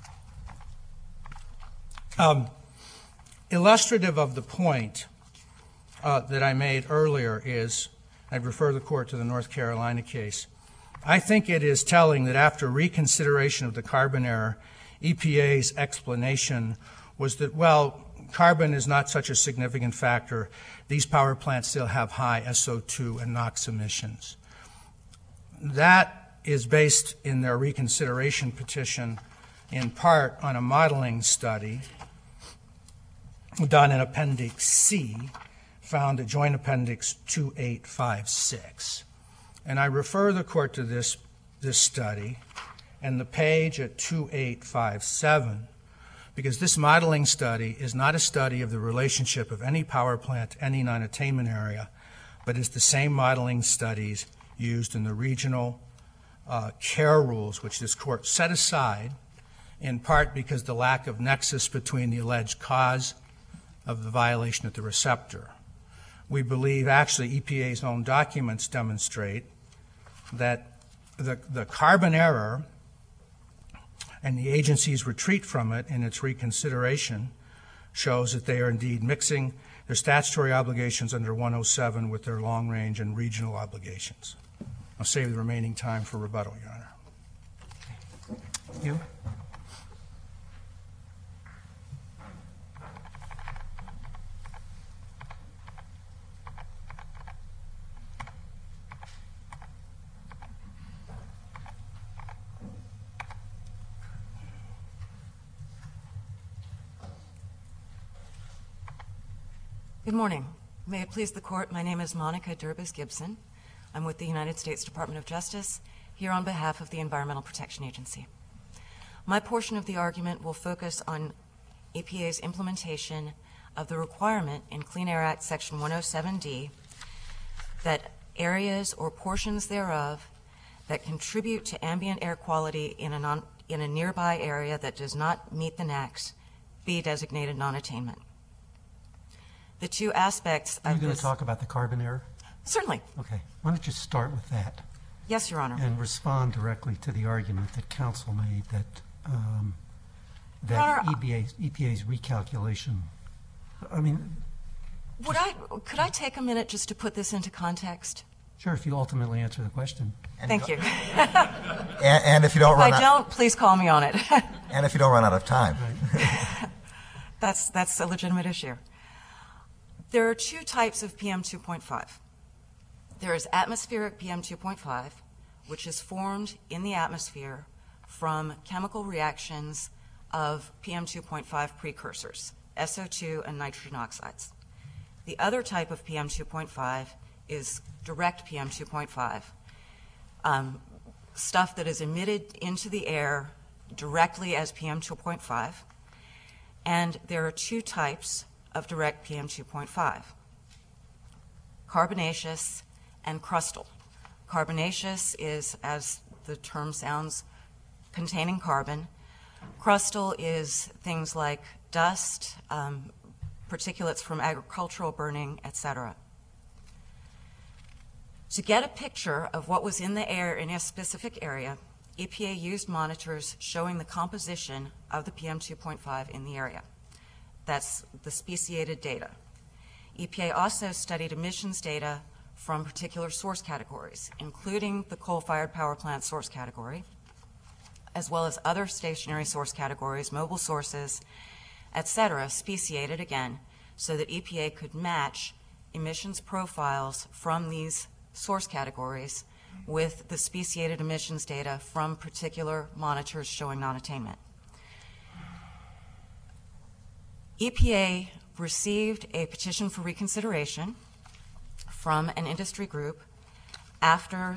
Speaker 7: Illustrative of the point that I made earlier is, I'd refer the court to the North Carolina case. I think it is telling that after reconsideration of the carbon error, EPA's explanation was that, well, carbon is not such a significant factor. These power plants still have high SO2 and NOx emissions. That is based in their reconsideration petition in part on a modeling study done in Appendix C, found at Joint Appendix 2856. And I refer the court to this study and the page at 2857, because this modeling study is not a study of the relationship of any power plant to any non-attainment area, but is the same modeling studies used in the regional care rules, which this court set aside, in part because the lack of nexus between the alleged cause of the violation at the receptor. We believe actually EPA's own documents demonstrate that the carbon error and the agency's retreat from it in its reconsideration shows that they are indeed mixing their statutory obligations under 107 with their long-range and regional obligations. I'll save the remaining time for rebuttal, Your Honor.
Speaker 3: You?
Speaker 8: Good morning. May it please the Court, my name is Monica Durbis Gibson. I'm with the United States Department of Justice, here on behalf of the Environmental Protection Agency. My portion of the argument will focus on EPA's implementation of the requirement in Clean Air Act Section 107D that areas or portions thereof that contribute to ambient air quality in a nearby area that does not meet the NAAQS be designated non-attainment. the two aspects
Speaker 3: Are you
Speaker 8: of
Speaker 3: going
Speaker 8: this.
Speaker 3: to talk about the carbon error?
Speaker 8: Certainly.
Speaker 3: Okay. Why don't you start with that
Speaker 8: Yes, Your Honor.
Speaker 3: and respond directly to the argument that counsel made that
Speaker 8: Your Honor,
Speaker 3: EPA's recalculation. I mean,
Speaker 8: Could I take a minute just to put this into context?
Speaker 3: sure, if you ultimately answer the question.
Speaker 8: Thank you.
Speaker 4: And if you don't
Speaker 8: If
Speaker 4: run
Speaker 8: I
Speaker 4: out,
Speaker 8: don't, please call me on it.
Speaker 4: and if you don't run out of time.
Speaker 8: That's a legitimate issue. There are two types of PM 2.5. There is atmospheric PM 2.5, which is formed in the atmosphere from chemical reactions of PM 2.5 precursors, SO2 and nitrogen oxides. The other type of PM 2.5 is direct PM 2.5, stuff that is emitted into the air directly as PM 2.5. And there are two types of direct PM 2.5, carbonaceous and crustal. Carbonaceous is, as the term sounds, containing carbon. Crustal is things like dust, particulates from agricultural burning, etc. To get a picture of what was in the air in a specific area, EPA used monitors showing the composition of the PM 2.5 in the area. That's the speciated data. EPA also studied emissions data from particular source categories, including the coal-fired power plant source category, as well as other stationary source categories, mobile sources, etc., speciated again, so that EPA could match emissions profiles from these source categories with the speciated emissions data from particular monitors showing non-attainment. EPA received a petition for reconsideration from an industry group after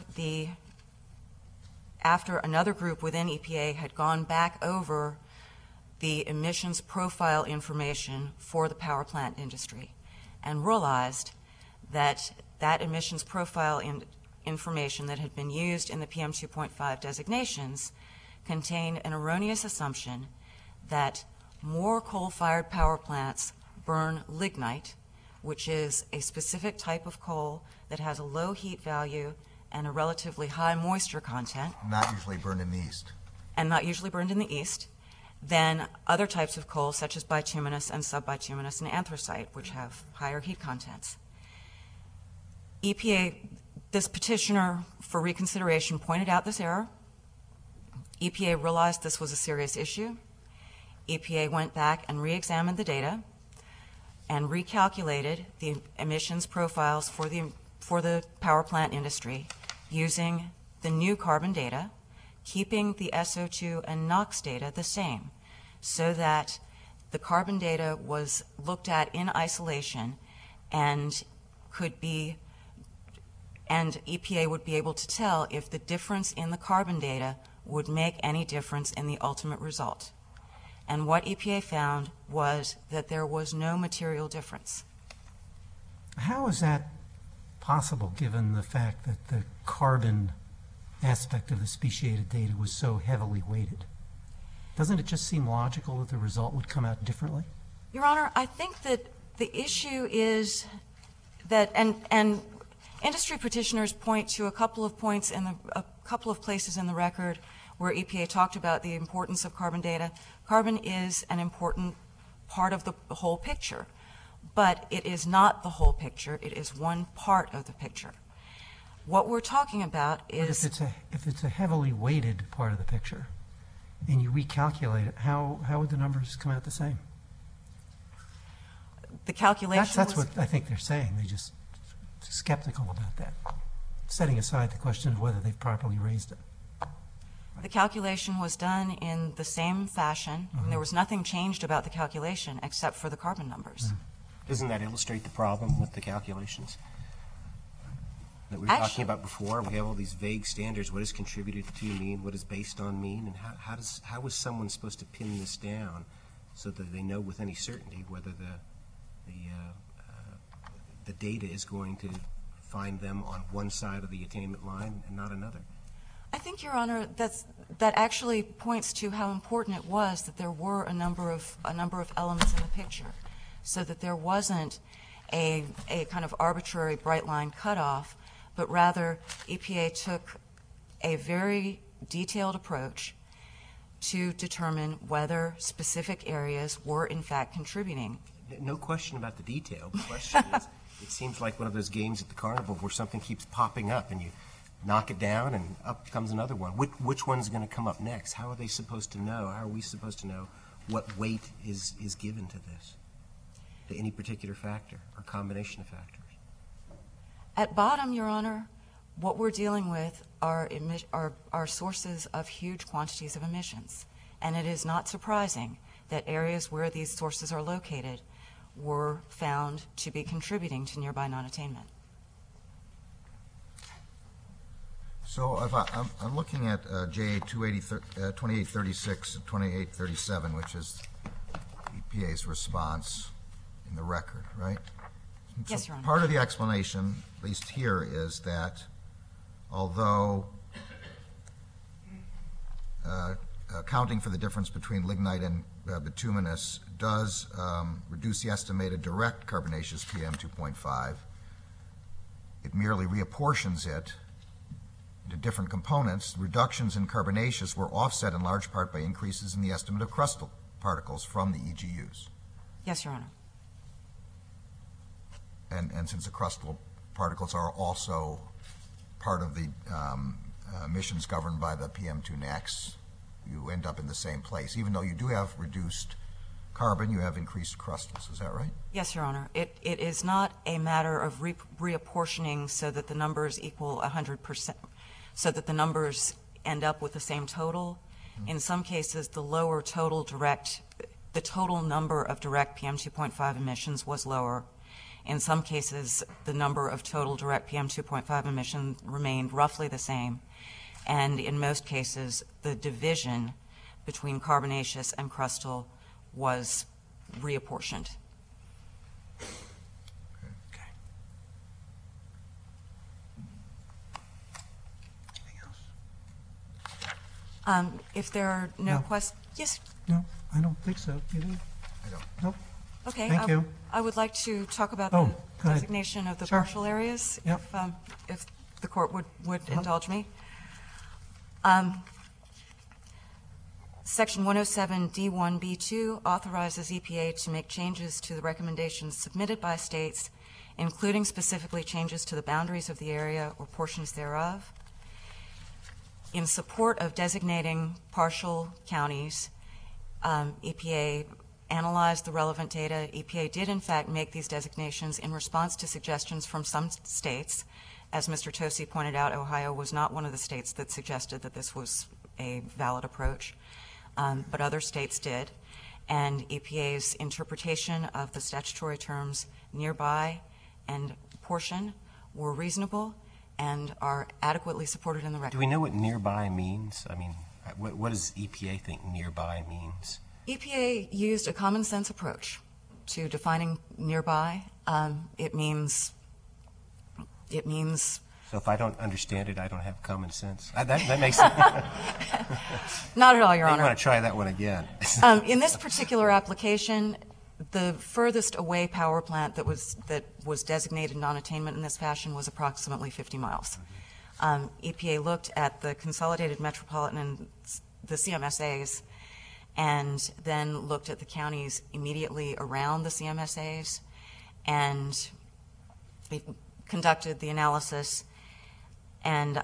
Speaker 8: another group within EPA had gone back over the emissions profile information for the power plant industry and realized that that emissions profile information that had been used in the PM 2.5 designations contained an erroneous assumption that more coal-fired power plants burn lignite, which is a specific type of coal that has a low heat value and a relatively high moisture content.
Speaker 4: Not usually burned in the east.
Speaker 8: And not usually burned in the east, than other types of coal such as bituminous and subbituminous and anthracite, which have higher heat contents. EPA, this petitioner for reconsideration pointed out this error. EPA realized this was a serious issue. EPA went back and re-examined the data and recalculated the emissions profiles for the power plant industry using the new carbon data, keeping the SO2 and NOx data the same, so that the carbon data was looked at in isolation and EPA would be able to tell if the difference in the carbon data would make any difference in the ultimate result. And what EPA found was that there was no material difference.
Speaker 3: How is that possible, given the fact that the carbon aspect of the speciated data was so heavily weighted? Doesn't it just seem logical that the result would come out differently?
Speaker 8: Your Honor, I think that the issue is that, and industry petitioners point to a couple of points in a couple of places in the record where EPA talked about the importance of carbon data. Carbon is an important part of the whole picture, but it is not the whole picture. It is one part of the picture. What we're talking about is...
Speaker 3: But if it's a heavily weighted part of the picture and you recalculate it, how would the numbers come out the same?
Speaker 8: The calculation
Speaker 3: That's
Speaker 8: was...
Speaker 3: what I think they're saying. They're just skeptical about that, setting aside the question of whether they've properly raised it.
Speaker 8: The calculation was done in the same fashion. And there was nothing changed about the calculation except for the carbon numbers.
Speaker 5: Doesn't that illustrate the problem with the calculations that we were talking about before? We have all these vague standards. What is contributed to mean? What is based on mean? And how is someone supposed to pin this down so that they know with any certainty whether the data is going to find them on one side of the attainment line and not another?
Speaker 8: I think, Your Honor, that actually points to how important it was that there were a number of elements in the picture, so that there wasn't a kind of arbitrary bright line cutoff, but rather EPA took a very detailed approach to determine whether specific areas were in fact contributing.
Speaker 5: No question about the detail. The question is, it seems like one of those games at the carnival where something keeps popping up and you knock it down and up comes another one. Which one's going to come up next? How are they supposed to know? How are we supposed to know what weight is given to this, to any particular factor or combination of factors?
Speaker 8: At bottom, Your Honor, what we're dealing with are sources of huge quantities of emissions. And it is not surprising that areas where these sources are located were found to be contributing to nearby non-attainment.
Speaker 4: So if I'm looking at JA 2836 and 2837, which is EPA's response in the record, right?
Speaker 8: Yes, Your Honor.
Speaker 4: Part of the explanation, at least here, is that although accounting for the difference between lignite and bituminous does reduce the estimated direct carbonaceous PM 2.5, it merely reapportions it into different components. Reductions in carbonaceous were offset in large part by increases in the estimate of crustal particles from the EGUs.
Speaker 8: Yes, Your Honor.
Speaker 4: And since the crustal particles are also part of the emissions governed by the PM2 NAAQS, you end up in the same place. Even though you do have reduced carbon, you have increased crustals. Is that right?
Speaker 8: Yes, Your Honor. It is not a matter of reapportioning so that the numbers equal 100%, so that the numbers end up with the same total. Mm-hmm. In some cases, the total number of direct PM 2.5 emissions was lower. In some cases, the number of total direct PM 2.5 emissions remained roughly the same. And in most cases, the division between carbonaceous and crustal was reapportioned.
Speaker 4: Okay. Anything else?
Speaker 8: If there are no questions, yes.
Speaker 3: No, I don't think so. You do?
Speaker 4: I don't.
Speaker 3: Nope.
Speaker 8: Okay.
Speaker 3: Thank you.
Speaker 8: I would like to talk about
Speaker 3: Oh,
Speaker 8: the
Speaker 3: go ahead.
Speaker 8: designation of the
Speaker 3: Sure.
Speaker 8: partial areas,
Speaker 3: Yep.
Speaker 8: if the court would indulge me. Section 107D1B2 authorizes EPA to make changes to the recommendations submitted by states, including specifically changes to the boundaries of the area or portions thereof. In support of designating partial counties, EPA analyzed the relevant data. EPA did, in fact, make these designations in response to suggestions from some states. As Mr. Tosi pointed out, Ohio was not one of the states that suggested that this was a valid approach, but other states did. And EPA's interpretation of the statutory terms nearby and portion were reasonable and are adequately supported in the record.
Speaker 5: Do we know what nearby means? I mean, what does EPA think nearby means?
Speaker 8: EPA used a common sense approach to defining nearby. It means.
Speaker 5: So if I don't understand it, I don't have common sense. That makes sense.
Speaker 8: Not at all, Your
Speaker 5: I
Speaker 8: Honor.
Speaker 5: want to try that one again.
Speaker 8: In this particular application, the furthest away power plant that was designated non-attainment in this fashion was approximately 50 miles. EPA looked at the consolidated metropolitan and the CMSAs, and then looked at the counties immediately around the CMSAs, and it conducted the analysis, and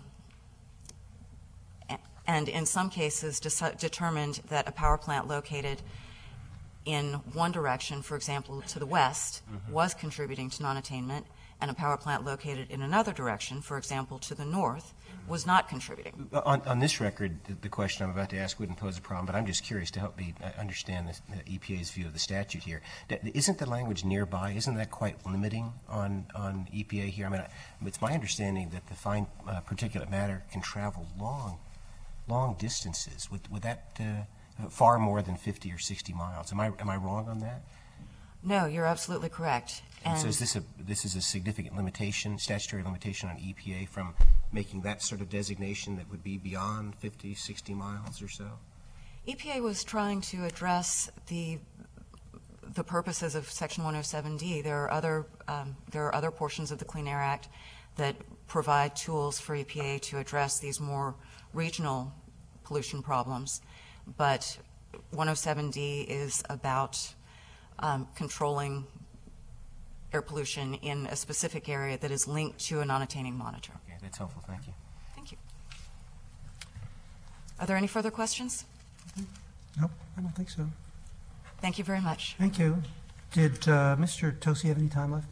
Speaker 8: in some cases determined that a power plant located in one direction, for example, to the west, was contributing to non-attainment, and a power plant located in another direction, for example, to the north, was not contributing.
Speaker 5: On this record, the question I'm about to ask wouldn't pose a problem, but I'm just curious to help me understand the EPA's view of the statute here. Isn't the language nearby, isn't that quite limiting on EPA here? I mean, it's my understanding that the fine particulate matter can travel long distances. Would that far more than 50 or 60 miles? Am I wrong on that?
Speaker 8: No, you're absolutely correct.
Speaker 5: And so this is a significant limitation, statutory limitation on EPA from making that sort of designation that would be beyond 50, 60 miles or so?
Speaker 8: EPA was trying to address the the purposes of Section 107D, there are other portions of the Clean Air Act that provide tools for EPA to address these more regional pollution problems. But 107D is about controlling air pollution in a specific area that is linked to a non-attaining monitor.
Speaker 5: Okay, that's helpful. Thank you.
Speaker 8: Thank you. Are there any further questions?
Speaker 3: Nope, I don't think so.
Speaker 8: Thank you very much.
Speaker 3: Thank you. Did Mr. Tosi have any time left?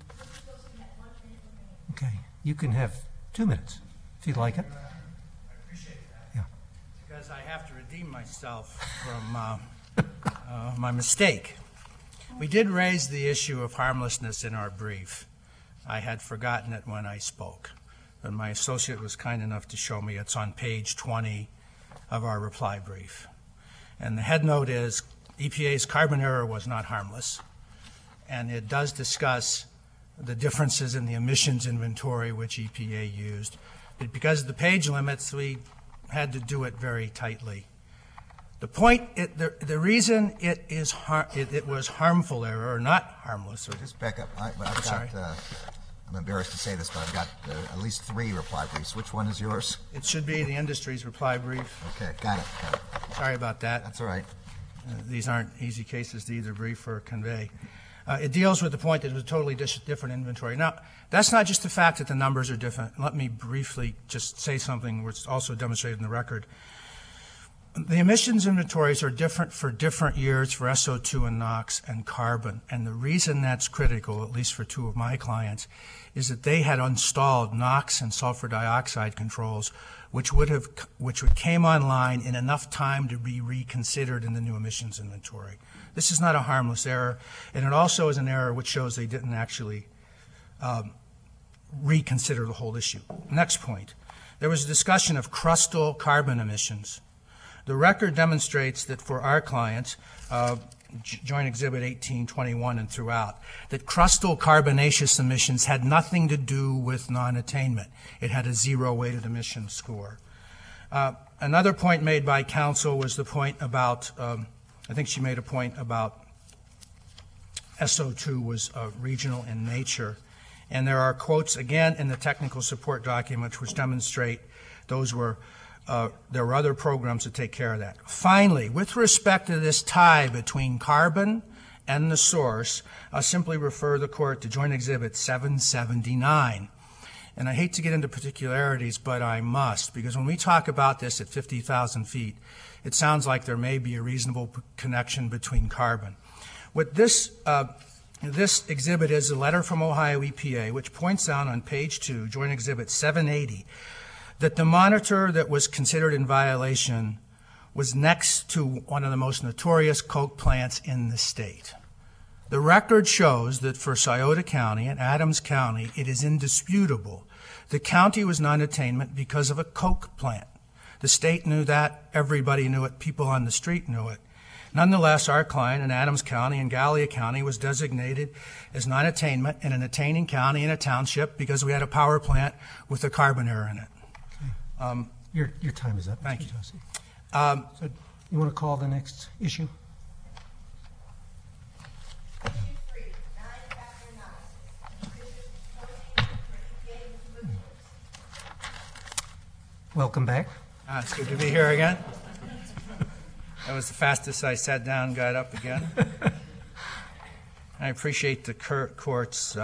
Speaker 3: Okay, you can have 2 minutes if you'd like it.
Speaker 7: I appreciate that.
Speaker 3: Yeah.
Speaker 7: Because I have to redeem myself from my mistake. We did raise the issue of harmlessness in our brief. I had forgotten it when I spoke, but my associate was kind enough to show me it's on page 20 of our reply brief. And the head note is EPA's carbon error was not harmless, and it does discuss the differences in the emissions inventory which EPA used. But because of the page limits, we had to do it very tightly. The point, the reason it was harmful error, or not harmless. Or
Speaker 4: Just back up. I'm embarrassed to say this, but I've got at least 3 reply briefs. Which one is yours?
Speaker 7: It should be the industry's reply brief.
Speaker 4: Okay, got it.
Speaker 7: Sorry about that.
Speaker 4: That's all right.
Speaker 7: These aren't easy cases to either brief or convey. It deals with the point that it was a totally different inventory. Now, that's not just the fact that the numbers are different. Let me briefly just say something which is also demonstrated in the record. The emissions inventories are different for different years for SO2 and NOx and carbon. And the reason that's critical, at least for 2 of my clients, is that they had installed NOx and sulfur dioxide controls which came online in enough time to be reconsidered in the new emissions inventory. This is not a harmless error, and it also is an error which shows they didn't actually reconsider the whole issue. Next point. There was a discussion of crustal carbon emissions. The record demonstrates that for our clients, Joint Exhibit 1821 and throughout, that crustal carbonaceous emissions had nothing to do with non-attainment. It had a 0 weighted emission score. Another point made by counsel was the point about, I think she made a point about SO2 was regional in nature. And there are quotes again in the technical support document which demonstrate there were other programs to take care of that. Finally, with respect to this tie between carbon and the source, I'll simply refer the court to Joint Exhibit 779. And I hate to get into particularities, but I must, because when we talk about this at 50,000 feet, it sounds like there may be a reasonable connection between carbon. What this exhibit is a letter from Ohio EPA, which points out on page 2, Joint Exhibit 780, that the monitor that was considered in violation was next to one of the most notorious coke plants in the state. The record shows that for Scioto County and Adams County, it is indisputable. The county was non-attainment because of a coke plant. The state knew that, everybody knew it, people on the street knew it. Nonetheless, our client in Adams County and Gallia County was designated as non-attainment in an attaining county and a township because we had a power plant with a carbon error in it.
Speaker 3: Your time is up.
Speaker 7: Thank
Speaker 3: Mr.
Speaker 7: you.
Speaker 3: Tosi. So you want to call the next issue? Welcome back.
Speaker 7: It's good to be here again. That was the fastest I sat down and got up again. I appreciate the court's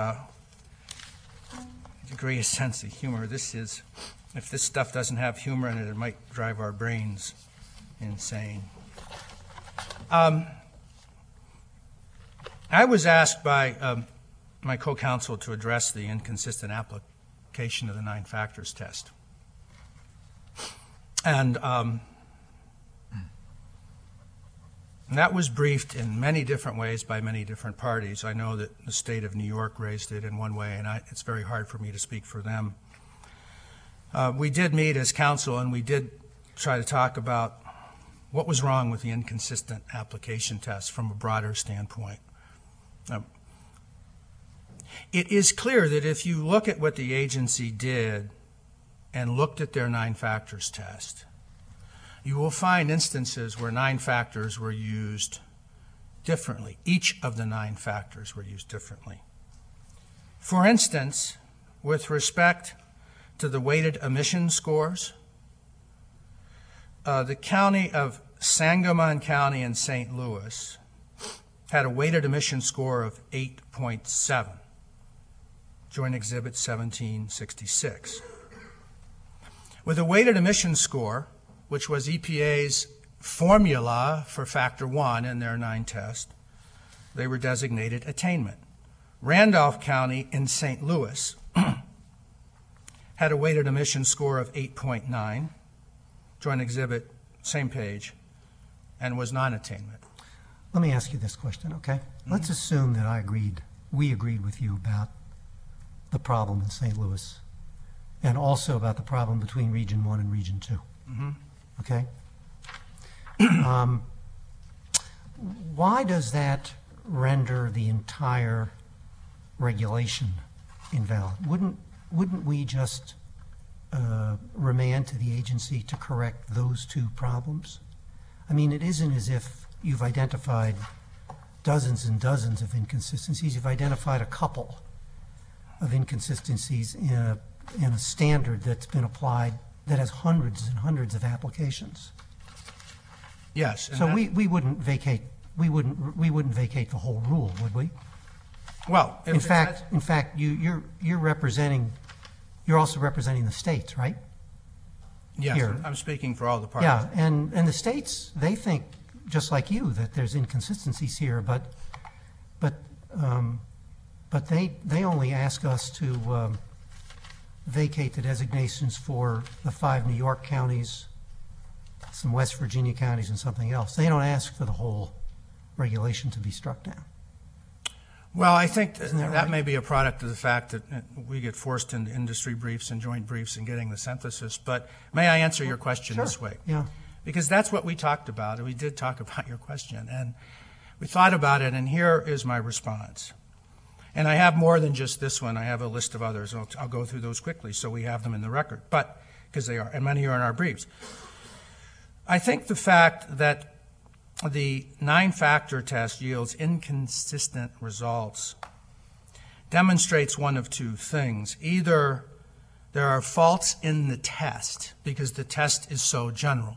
Speaker 7: degree of sense of humor. If this stuff doesn't have humor in it, it might drive our brains insane. I was asked by my co-counsel to address the inconsistent application of the 9 factors test. And that was briefed in many different ways by many different parties. I know that the state of New York raised it in one way, and it's very hard for me to speak for them. We did meet as counsel, and we did try to talk about what was wrong with the inconsistent application test from a broader standpoint. It is clear that if you look at what the agency did and looked at their 9 factors test, you will find instances where 9 factors were used differently. Each of the 9 factors were used differently. For instance, with respect to the weighted emission scores, the county of Sangamon County and St. Louis had a weighted emission score of 8.7. Joint Exhibit 1766. With a weighted emission score, which was EPA's formula for Factor 1 in their 9 tests, they were designated attainment. Randolph County in St. Louis had a weighted emission score of 8.9, Joint Exhibit, same page, and was non-attainment.
Speaker 3: Let me ask you this question, okay? Let's assume that we agreed with you about the problem in St. Louis and also about the problem between Region 1 and Region 2, okay? Why does that render the entire regulation invalid? Wouldn't we just remand to the agency to correct those 2 problems? I mean, it isn't as if you've identified dozens and dozens of inconsistencies. You've identified a couple of inconsistencies in a standard that's been applied that has hundreds and hundreds of applications.
Speaker 7: Yes.
Speaker 3: So we wouldn't vacate the whole rule, would we?
Speaker 7: Well,
Speaker 3: In fact, you're also representing the states, right?
Speaker 7: yes,
Speaker 3: here.
Speaker 7: I'm speaking for all the parties.
Speaker 3: Yeah, and the states, they think just like you that there's inconsistencies here, but they only ask us to vacate the designations for the 5 New York counties, some West Virginia counties, and something else. They don't ask for the whole regulation to be struck down.
Speaker 7: Well, I think that
Speaker 3: right?
Speaker 7: may be a product of the fact that we get forced into industry briefs and joint briefs and getting the synthesis. But may I answer your question
Speaker 3: Sure.
Speaker 7: this way?
Speaker 3: Yeah.
Speaker 7: Because that's what we talked about, and we did talk about your question. And we thought about it, and here is my response. And I have more than just this one. I have a list of others. I'll go through those quickly so we have them in the record, but because they are, and many are in our briefs. I think the fact that the 9-factor test yields inconsistent results demonstrates one of 2 things. Either there are faults in the test because the test is so general,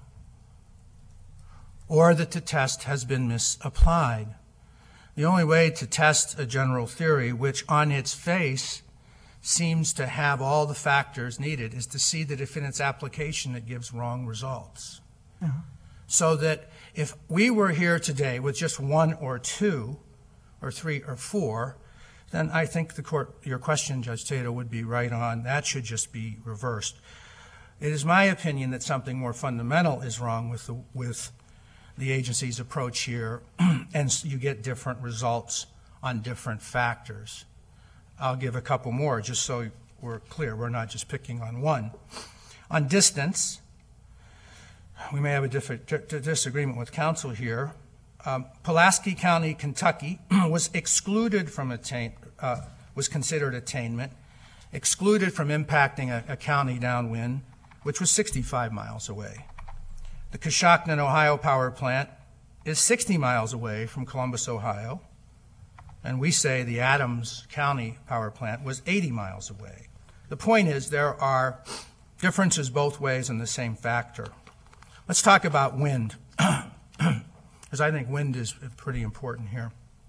Speaker 7: or that the test has been misapplied. The only way to test a general theory, which on its face seems to have all the factors needed, is to see that if in its application it gives wrong results.
Speaker 3: Yeah.
Speaker 7: So that if we were here today with just 1 or 2 or 3 or 4, then I think your question, Judge Tato, would be right on. That should just be reversed. It is my opinion that something more fundamental is wrong with the agency's approach here, and you get different results on different factors. I'll give a couple more just so we're clear. We're not just picking on one. On distance, we may have a disagreement with counsel here. Pulaski County, Kentucky, was excluded from was considered attainment, excluded from impacting a county downwind, which was 65 miles away. The Coshocton, Ohio power plant is 60 miles away from Columbus, Ohio, and we say the Adams County power plant was 80 miles away. The point is there are differences both ways in the same factor. Let's talk about wind, because I think wind is pretty important here.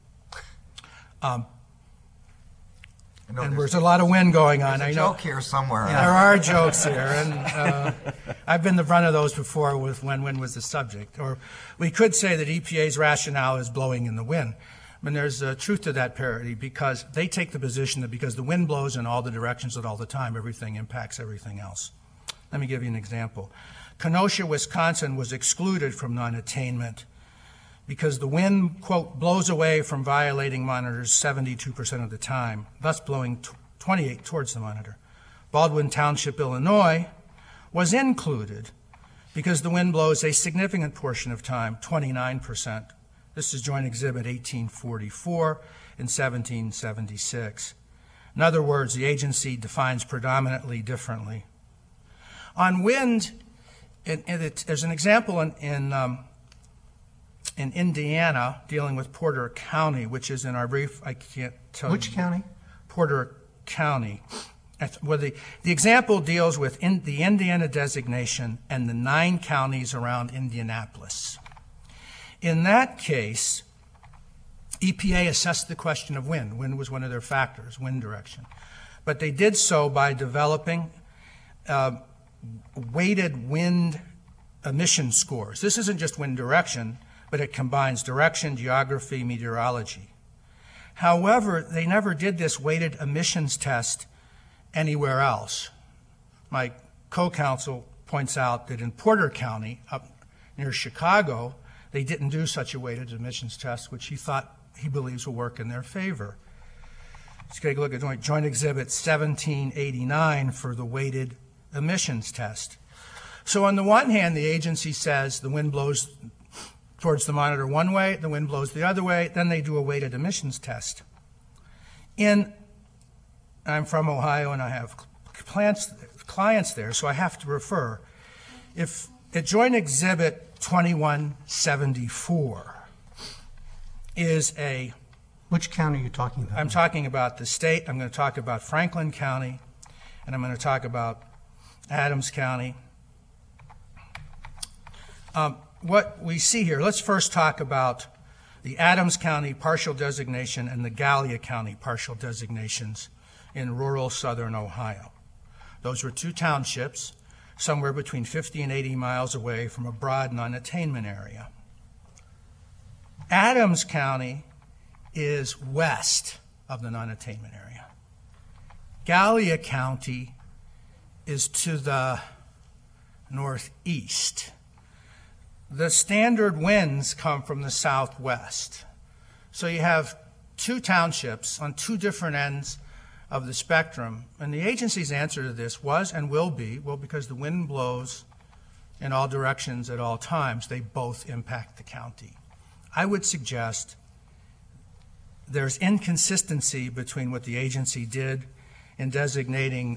Speaker 7: And there's a lot of wind going on.
Speaker 4: There's a joke here somewhere.
Speaker 7: There are jokes here, and I've been the brunt of those before with when wind was the subject. Or we could say that EPA's rationale is blowing in the wind. I mean, there's a truth to that parody because they take the position that because the wind blows in all the directions at all the time, everything impacts everything else. Let me give you an example. Kenosha, Wisconsin was excluded from non-attainment because the wind, quote, blows away from violating monitors 72% of the time, thus blowing 28 towards the monitor. Baldwin Township, Illinois, was included because the wind blows a significant portion of time, 29%. This is Joint Exhibit 1844 and 1776. In other words, the agency defines predominantly differently. On wind, there's an example in in Indiana dealing with Porter County, which is in our brief. I can't tell you.
Speaker 3: Which county?
Speaker 7: Porter County. Well, the example deals with the Indiana designation and the 9 counties around Indianapolis. In that case, EPA assessed the question of wind. Wind was one of their factors, wind direction. But they did so by developing weighted wind emission scores. This isn't just wind direction, but it combines direction, geography, meteorology. However, they never did this weighted emissions test anywhere else. My co-counsel points out that in Porter County, up near Chicago, they didn't do such a weighted emissions test, which he believes will work in their favor. Let's take a look at Joint Exhibit 1789 for the weighted emissions test. So on the one hand, the agency says the wind blows towards the monitor one way, the wind blows the other way, then they do a weighted emissions test. I'm from Ohio and I have clients there, so I have to refer. If at Joint Exhibit 2174 is a...
Speaker 3: Which county are you talking about?
Speaker 7: I'm talking about the state. I'm going to talk about Franklin County, and I'm going to talk about Adams County. What we see here, let's first talk about the Adams County partial designation and the Gallia County partial designations in rural southern Ohio. Those were 2 townships, somewhere between 50 and 80 miles away from a broad non-attainment area. Adams County is west of the non-attainment area. Gallia County is to the northeast. The standard winds come from the southwest. So you have 2 townships on 2 different ends of the spectrum. And the agency's answer to this was and will be, well, because the wind blows in all directions at all times, they both impact the county. I would suggest there's inconsistency between what the agency did in designating.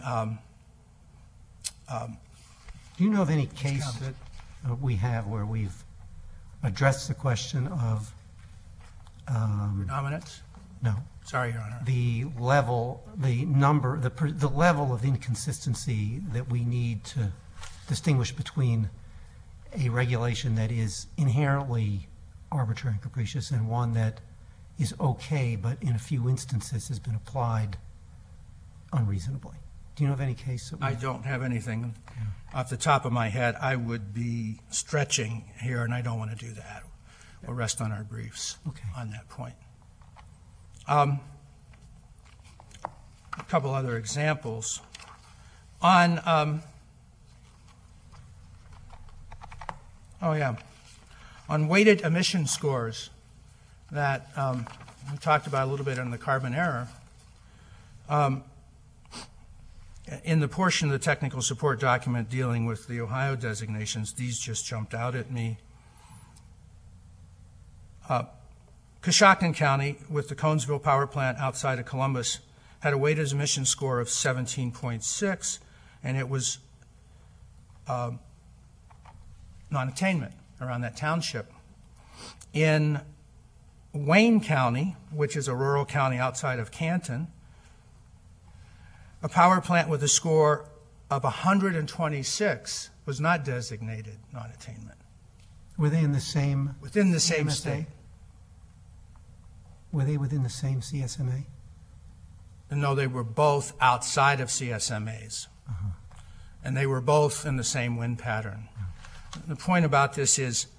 Speaker 3: Do you know of any case that we have where we've addressed the question of
Speaker 7: Predominance?
Speaker 3: No.
Speaker 7: Sorry, Your Honor.
Speaker 3: The level, the number, the level of inconsistency that we need to distinguish between a regulation that is inherently arbitrary and capricious and one that is okay, but in a few instances has been applied unreasonably. Do you know of any case?
Speaker 7: I don't have anything off the top of my head. I would be stretching here, and I don't want to do that. We'll rest on our briefs on that point. A couple other examples. On weighted emission scores that we talked about a little bit in the carbon error. In the portion of the technical support document dealing with the Ohio designations, these just jumped out at me. Coshocton County, with the Conesville power plant outside of Columbus, had a weighted emission score of 17.6, and it was non-attainment around that township. In Wayne County, which is a rural county outside of Canton, a power plant with a score of 126 was not designated non-attainment.
Speaker 3: Were they in the same?
Speaker 7: Within the same
Speaker 3: CMSA?
Speaker 7: state.
Speaker 3: Were they within the same CSMA?
Speaker 7: No, they were both outside of CSMAs. And they were both in the same wind pattern. The point about this is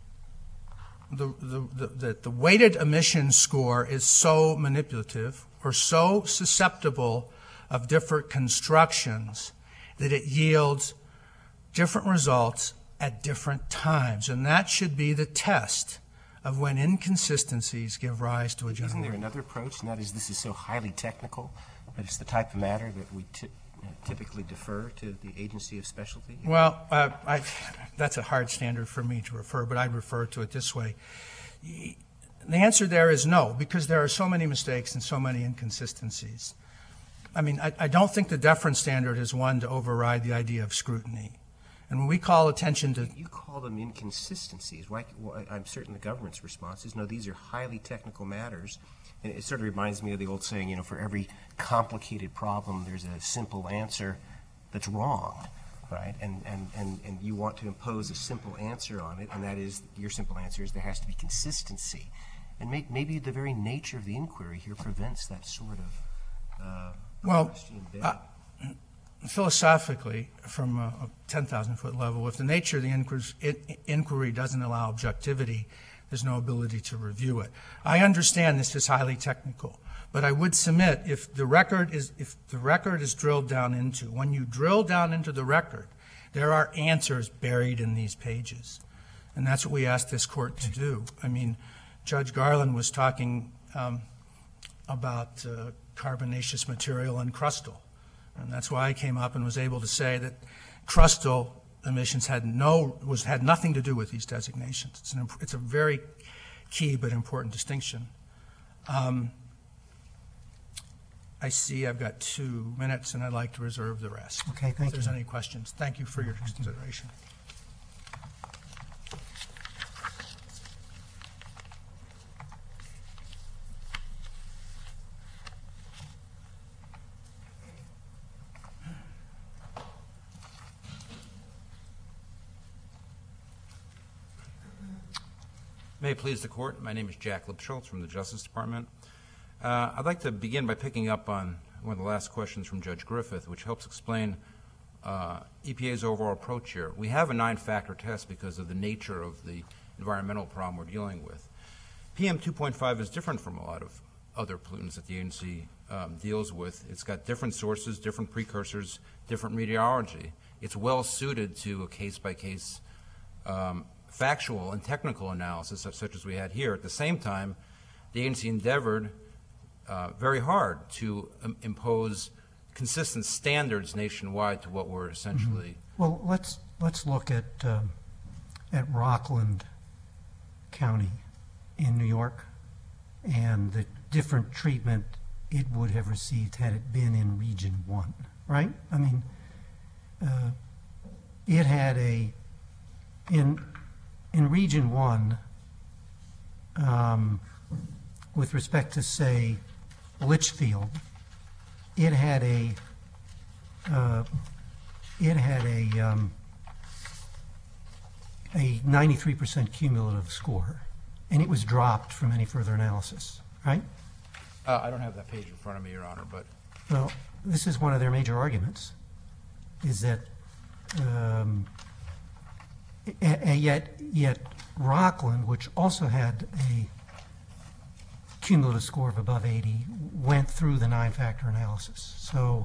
Speaker 7: the weighted emission score is so manipulative or so susceptible of different constructions that it yields different results at different times. And that should be the test of when inconsistencies give rise to a general.
Speaker 5: Isn't there another approach, and that is this is so highly technical that it's the type of matter that we typically defer to the agency of specialty?
Speaker 7: Well, that's a hard standard for me to refer, but I'd refer to it this way. The answer there is no, because there are so many mistakes and so many inconsistencies. I mean, I don't think the deference standard is one to override the idea of scrutiny. And when we call attention to...
Speaker 5: You call them inconsistencies. Well, I'm certain the government's response is, no, these are highly technical matters. And it sort of reminds me of the old saying, for every complicated problem, there's a simple answer that's wrong, right? And you want to impose a simple answer on it, and that is, your simple answer is there has to be consistency. And maybe the very nature of the inquiry here prevents that sort of question.
Speaker 7: Philosophically, from a 10,000-foot level, if the nature of the inquiry doesn't allow objectivity, there's no ability to review it. I understand this is highly technical, but I would submit if the record is drilled down into, when you drill down into the record, there are answers buried in these pages, and that's what we asked this court to do. I mean, Judge Garland was talking about carbonaceous material and crustal. And that's why I came up and was able to say that crustal emissions had nothing to do with these designations. It's a very key but important distinction. I see I've got 2 minutes, and I'd like to reserve the rest.
Speaker 3: Okay, thank you.
Speaker 7: If there's any questions, thank you for your consideration.
Speaker 9: May it please the Court, my name is Jack Lipschultz from the Justice Department. I'd like to begin by picking up on one of the last questions from Judge Griffith, which helps explain EPA's overall approach here. We have a 9-factor test because of the nature of the environmental problem we're dealing with. PM 2.5 is different from a lot of other pollutants that the agency deals with. It's got different sources, different precursors, different meteorology. It's well suited to a case-by-case factual and technical analysis such as we had here. At the same time, the agency endeavored very hard to impose consistent standards nationwide to what were essentially...
Speaker 3: Well, let's look at Rockland County in New York and the different treatment it would have received had it been in Region 1, right? I mean, it had in Region 1, with respect to, say, Litchfield, it had a 93% cumulative score, and it was dropped from any further analysis, right?
Speaker 9: I don't have that page in front of me, Your Honor, but...
Speaker 3: Well, this is one of their major arguments, is that yet Rockland, which also had a cumulative score of above 80, went through the 9-factor analysis. So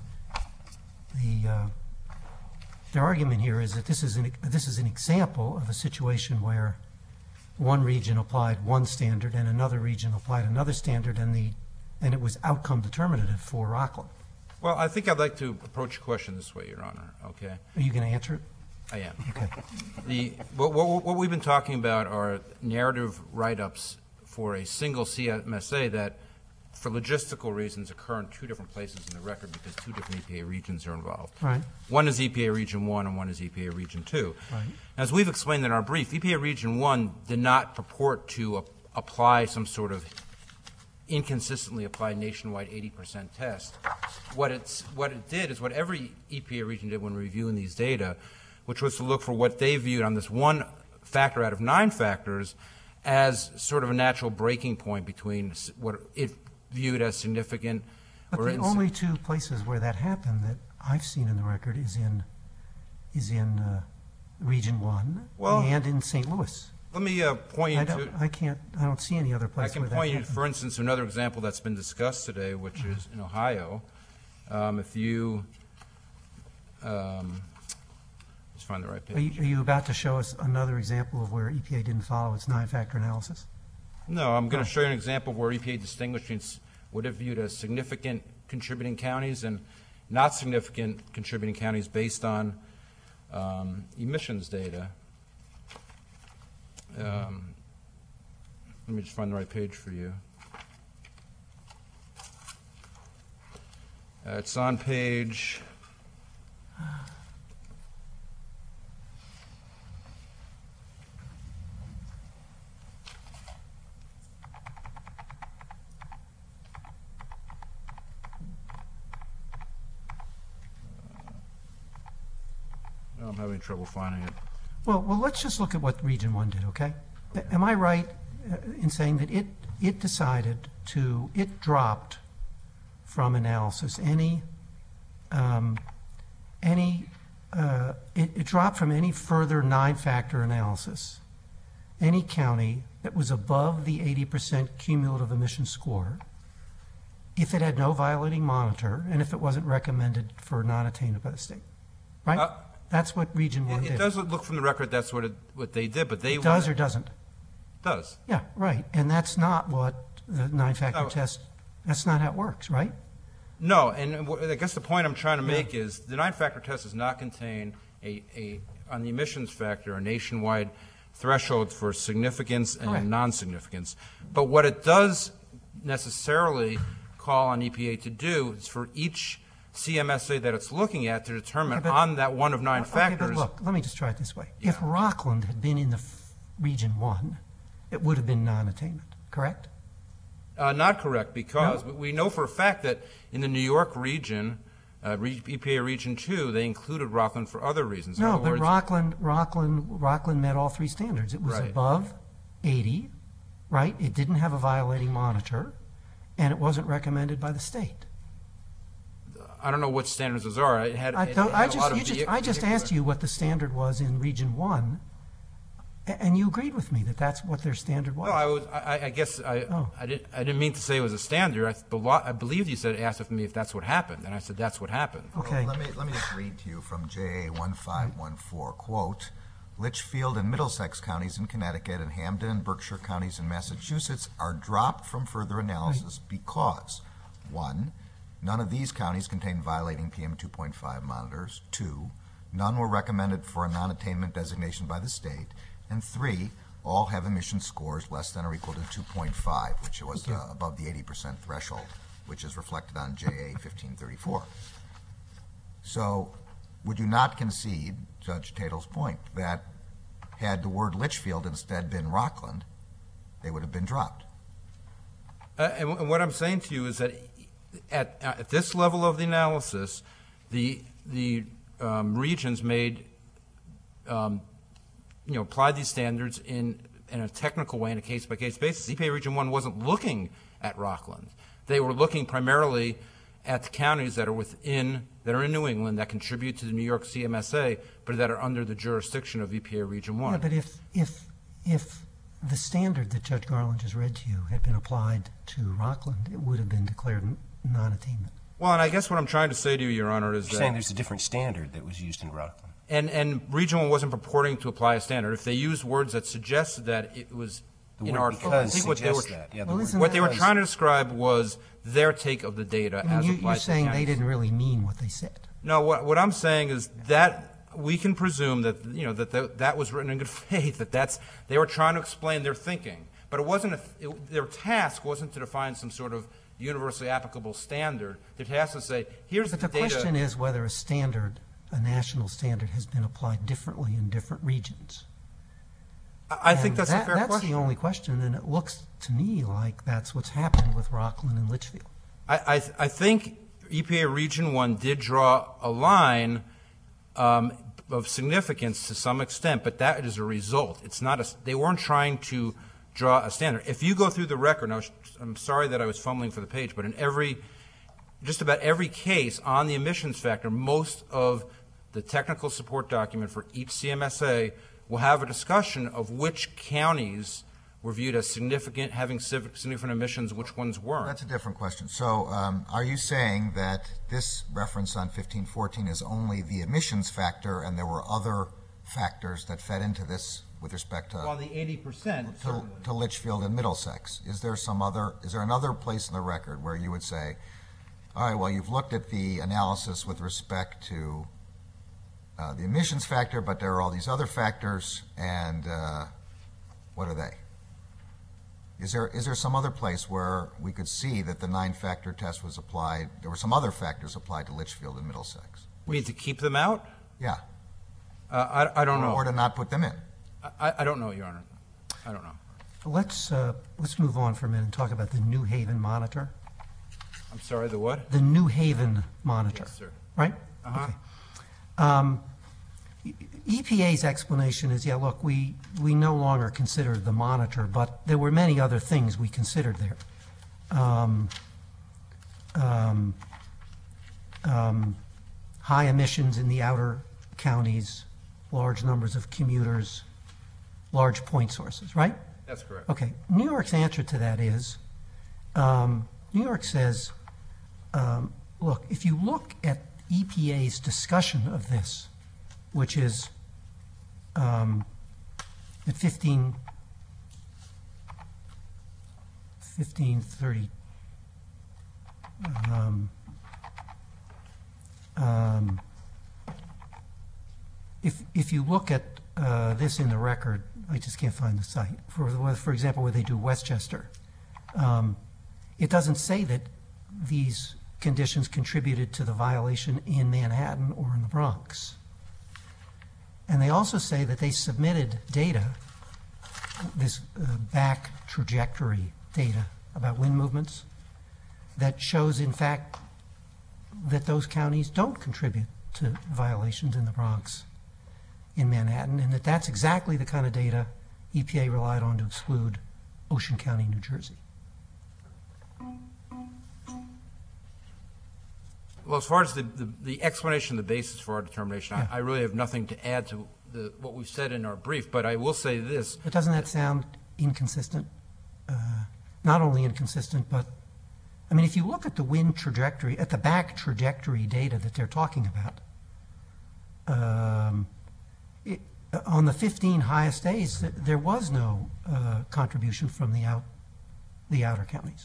Speaker 3: their argument here is that this is an example of a situation where one region applied one standard and another region applied another standard, and it was outcome determinative for Rockland.
Speaker 9: Well, I think I'd like to approach your question this way, Your Honor, okay?
Speaker 3: Are you going to answer it?
Speaker 9: I am.
Speaker 3: Okay.
Speaker 9: What we've been talking about are narrative write-ups for a single CMSA that, for logistical reasons, occur in 2 different places in the record because 2 different EPA regions are involved.
Speaker 3: Right.
Speaker 9: One is EPA Region 1 and one is EPA Region 2.
Speaker 3: Right.
Speaker 9: As we've explained in our brief, EPA Region 1 did not purport to apply some sort of inconsistently applied nationwide 80% test. What it did is what every EPA region did when reviewing these data, which was to look for what they viewed on this one factor out of 9 factors as sort of a natural breaking point between what it viewed as significant.
Speaker 3: But the only 2 places where that happened that I've seen in the record is in Region 1 and in St. Louis.
Speaker 9: Let me point you to...
Speaker 3: I don't see any other place where that happened.
Speaker 9: I can point you, for instance, to another example that's been discussed today, which is in Ohio. If you... let's find the right page.
Speaker 3: Are you about to show us another example of where EPA didn't follow its 9-factor analysis?
Speaker 9: No, I'm going to show you an example of where EPA distinguished between what it viewed as significant contributing counties and not significant contributing counties based on emissions data. Let me just find the right page for you. It's on page I'm having trouble finding it.
Speaker 3: Well, let's just look at what Region 1 did, okay? Am I right in saying that it decided it dropped from analysis it dropped from any further 9-factor analysis any county that was above the 80% cumulative emission score if it had no violating monitor and if it wasn't recommended for non-attainment by the state, right? That's what Region 1 did.
Speaker 9: It does look from the record that's what they did, but they...
Speaker 3: It does or doesn't?
Speaker 9: Does.
Speaker 3: Yeah, right. And that's not what the 9-factor test, that's not how it works, right?
Speaker 9: No, and I guess the point I'm trying to make is the 9-factor test does not contain on the emissions factor, a nationwide threshold for significance and non-significance. But what it does necessarily call on EPA to do is for each CMSA that it's looking at to determine on that one of 9 factors.
Speaker 3: But look, let me just try it this way. Yeah. If Rockland had been in the Region 1, it would have been non-attainment, correct?
Speaker 9: Not correct, because we know for a fact that in the New York region, EPA Region 2, they included Rockland for other reasons.
Speaker 3: No, but Rockland met all 3 standards. It was above 80, right? It didn't have a violating monitor, and it wasn't recommended by the state.
Speaker 9: I don't know what standards those are.
Speaker 3: I just asked you what the standard was in Region 1, and you agreed with me that that's what their standard was.
Speaker 9: No, I guess I didn't mean to say it was a standard. I believe you asked me if that's what happened, and I said that's what happened.
Speaker 3: Okay.
Speaker 4: Well, let me just read to you from JA 1514, quote, Litchfield and Middlesex counties in Connecticut and Hampden and Berkshire counties in Massachusetts are dropped from further analysis because, 1, none of these counties contain violating PM 2.5 monitors. 2, none were recommended for a non-attainment designation by the state. And 3, all have emission scores less than or equal to 2.5, which was above the 80% threshold, which is reflected on JA 1534. So would you not concede, Judge Tatel's point, that had the word Litchfield instead been Rockland, they would have been dropped?
Speaker 9: And what I'm saying to you is that at this level of the analysis, the regions made applied these standards in a technical way, in a case-by-case basis. EPA Region 1 wasn't looking at Rockland. They were looking primarily at the counties that are in New England that contribute to the New York CMSA, but that are under the jurisdiction of EPA Region 1.
Speaker 3: Yeah, but if the standard that Judge Garland just read to you had been applied to Rockland, it would have been declared non-attainment.
Speaker 9: Well, and I guess what I'm trying to say to you, Your Honor, is
Speaker 5: You're saying there's a different standard that was used in Rockland.
Speaker 9: And Region 1 wasn't purporting to apply a standard. If they used words that suggested that it was inartful, I think what they were trying to describe was their take of the data as applied to the
Speaker 3: You're saying
Speaker 9: counties.
Speaker 3: they didn't really mean what they said.
Speaker 9: No, what I'm saying is that we can presume that that was written in good faith. They were trying to explain their thinking, but it wasn't. Their task wasn't to define some sort of universally applicable standard. Their task was to say, here's the data.
Speaker 3: But the question is whether a national standard has been applied differently in different regions.
Speaker 9: I think that's a fair question.
Speaker 3: That's the only question, and it looks to me like that's what's happened with Rockland and Litchfield.
Speaker 9: I think EPA Region 1 did draw a line of significance to some extent, but that is a result. It's not they weren't trying to draw a standard. If you go through the record, now I'm sorry that I was fumbling for the page, but in just about every case on the emissions factor, most of the technical support document for each CMSA will have a discussion of which counties were viewed as significant, having significant emissions, which ones weren't.
Speaker 4: That's a different question. So are you saying that this reference on 1514 is only the emissions factor and there were other factors that fed into this with respect to
Speaker 9: the 80%
Speaker 4: to Litchfield and Middlesex? Is there another place in the record where you would say, all right, well, you've looked at the analysis with respect to the emissions factor, but there are all these other factors, and what are they? Is there some other place where we could see that the 9-factor test was applied? There were some other factors applied to Litchfield and Middlesex.
Speaker 9: We need to keep them out?
Speaker 4: Yeah.
Speaker 9: I don't know.
Speaker 4: Or to not put them in.
Speaker 9: I don't know, Your Honor. I don't know.
Speaker 3: Let's move on for a minute and talk about the New Haven monitor.
Speaker 9: I'm sorry, the what?
Speaker 3: The New Haven monitor.
Speaker 9: Yes, sir.
Speaker 3: Right?
Speaker 9: Uh-huh.
Speaker 3: Okay. EPA's explanation is, yeah, look, we no longer consider the monitor, but there were many other things we considered there. High emissions in the outer counties, large numbers of commuters, large point sources, right?
Speaker 9: That's correct.
Speaker 3: Okay. New York's answer to that is, New York says, look, if you look at EPA's discussion of this, which is at 1530, if you look at this in the record, I just can't find the site. For example, where they do Westchester, it doesn't say that these conditions contributed to the violation in Manhattan or in the Bronx. And they also say that they submitted data, this back trajectory data about wind movements, that shows, in fact, that those counties don't contribute to violations in the Bronx, in Manhattan, and that that's exactly the kind of data EPA relied on to exclude Ocean County, New Jersey.
Speaker 9: Well, as far as the explanation, the basis for our determination, I really have nothing to add to what we've said in our brief, but I will say this.
Speaker 3: But doesn't that sound inconsistent? Not only inconsistent, but, I mean, if you look at the wind trajectory, at the back trajectory data that they're talking about, on the 15 highest days, there was no contribution from the outer counties.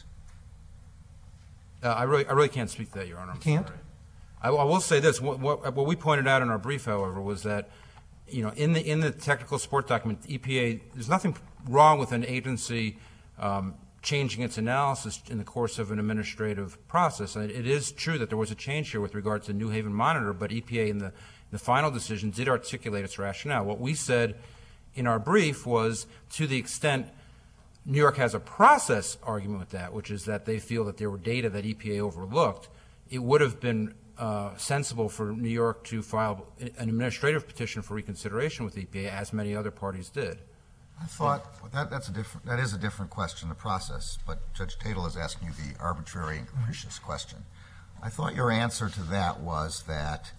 Speaker 9: I really can't speak to that, Your Honor.
Speaker 3: You can't?
Speaker 9: I will say this. What we pointed out in our brief, however, was that, you know, in the technical support document, EPA, there's nothing wrong with an agency changing its analysis in the course of an administrative process. It is true that there was a change here with regards to New Haven Monitor, but EPA in the final decision did articulate its rationale. What we said in our brief was, to the extent New York has a process argument with that, which is that they feel that there were data that EPA overlooked, it would have been sensible for New York to file an administrative petition for reconsideration with EPA, as many other parties did.
Speaker 4: I thought that is a different question, the process, but Judge Tatel is asking you the arbitrary and capricious question. I thought your answer to that was that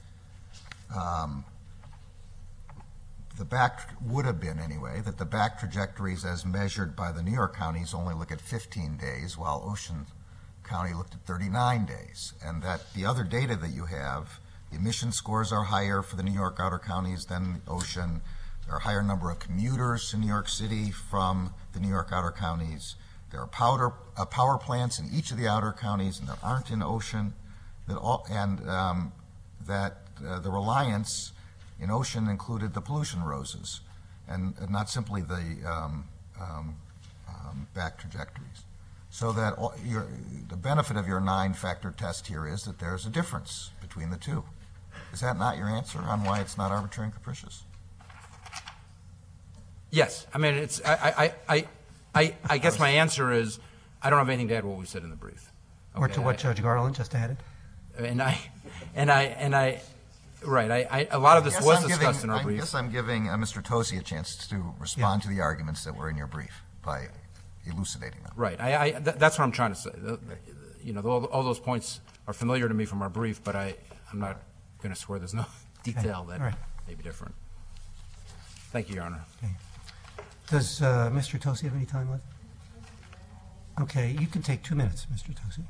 Speaker 4: the back would have been, anyway, that the back trajectories as measured by the New York counties only look at 15 days, while Ocean County looked at 39 days, and that the other data that you have, the emission scores are higher for the New York outer counties than Ocean. There are a higher number of commuters to New York City from the New York outer counties. There are power plants in each of the outer counties, and there aren't in Ocean. The reliance in Ocean included the pollution roses, and not simply the back trajectories. So that the benefit of your 9-factor test here is that there's a difference between the two. Is that not your answer on why it's not arbitrary and capricious?
Speaker 9: Yes. I mean, it's. I guess my answer is I don't have anything to add to what we said in the brief.
Speaker 3: Okay? Or to what Judge Garland just added.
Speaker 9: Right. A lot of this was discussed in our brief.
Speaker 4: I guess I'm giving Mr. Tosi a chance to respond to the arguments that were in your brief by elucidating them.
Speaker 9: Right. That's what I'm trying to say. You know, all those points are familiar to me from our brief, but I'm not going to swear there's no detail that may be different. Thank you, Your Honor.
Speaker 3: Okay. Does Mr. Tosi have any time left? Okay, you can take 2 minutes, Mr. Tosi.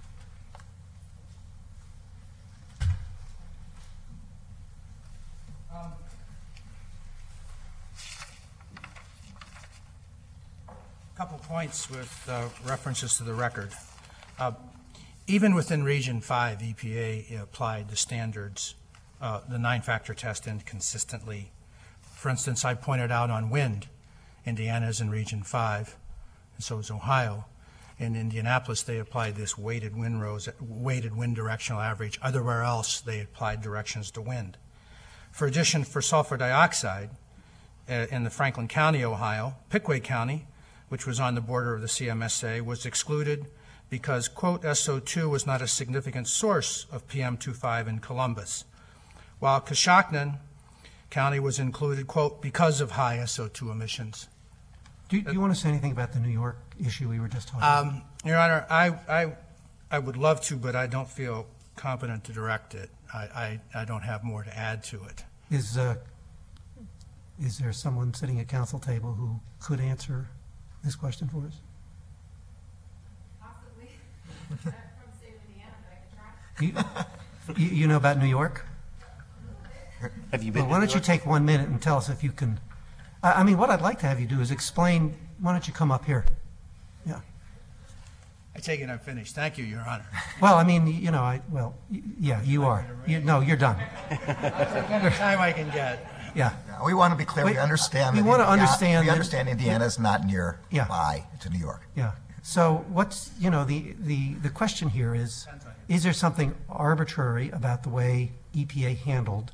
Speaker 7: A couple points with references to the record. Even within Region 5, EPA applied the standards, the 9-factor test inconsistently. For instance, I pointed out on wind, Indiana is in Region 5, and so is Ohio. In Indianapolis, they applied this weighted wind directional average. Everywhere else, they applied directions to wind. For addition, for sulfur dioxide, in the Franklin County, Ohio, Pickaway County, which was on the border of the CMSA, was excluded because, quote, SO2 was not a significant source of PM2.5 in Columbus, while Coshocton County was included, quote, because of high SO2 emissions.
Speaker 3: Do you want to say anything about the New York issue we were just talking about?
Speaker 7: Your Honor, I would love to, but I don't feel competent to direct it. I don't have more to add to it.
Speaker 3: Is there someone sitting at council table who could answer this question for us?
Speaker 10: Possibly. I'm from the state of Indiana, but I could try.
Speaker 3: You know about New York?
Speaker 5: Have you been?
Speaker 3: Well, why don't you take 1 minute and tell us if you can? I mean, what I'd like to have you do is explain. Why don't you come up here? Yeah.
Speaker 7: I take it I'm finished. Thank you, Your Honor.
Speaker 3: Well, I mean, you know, yeah, you are. No, you're done.
Speaker 7: Time I can get.
Speaker 3: Yeah.
Speaker 4: We want to be clear. We understand.
Speaker 3: We want to understand.
Speaker 4: We understand Indiana's not near
Speaker 3: Yeah.
Speaker 4: by to New York.
Speaker 3: Yeah. So what's, you know, the question here is there something arbitrary about the way EPA handled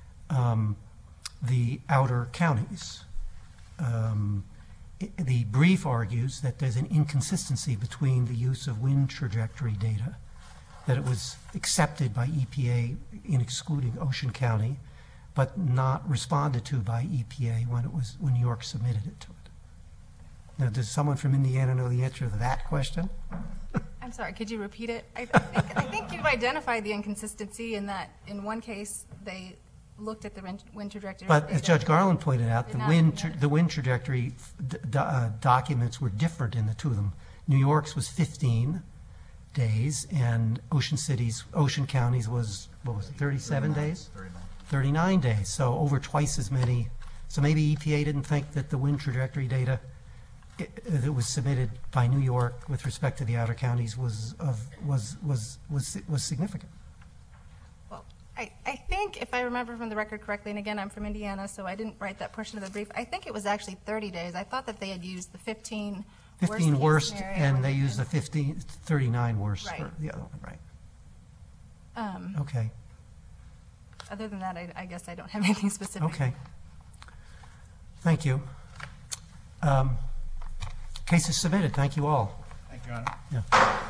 Speaker 3: the outer counties? The brief argues that there's an inconsistency between the use of wind trajectory data, that it was accepted by EPA in excluding Ocean County, but not responded to by EPA when New York submitted it to it. Now, does someone from Indiana know the answer to that question?
Speaker 10: I'm sorry, could you repeat it? I think you've identified the inconsistency in that in one case they looked at the wind trajectory.
Speaker 3: But as Judge Garland pointed out,
Speaker 10: Did
Speaker 3: the wind trajectory documents were different in the two of them. New York's was 15 days, and Ocean County's was, what was it, 37 days? 39 days, so over twice as many. So maybe EPA didn't think that the wind trajectory data that was submitted by New York with respect to the outer counties was significant.
Speaker 10: Well, I think, if I remember from the record correctly, and again, I'm from Indiana, so I didn't write that portion of the brief, I think it was actually 30 days. I thought that they had used the 15
Speaker 3: worst,
Speaker 10: scenario,
Speaker 3: and they used the 39 worst
Speaker 10: Right.
Speaker 3: for the other one, right? Okay.
Speaker 10: Other than that, I guess I don't have anything specific.
Speaker 3: Okay. Thank you. Case is submitted. Thank you all.
Speaker 7: Thank you, Your Honor.
Speaker 3: Yeah.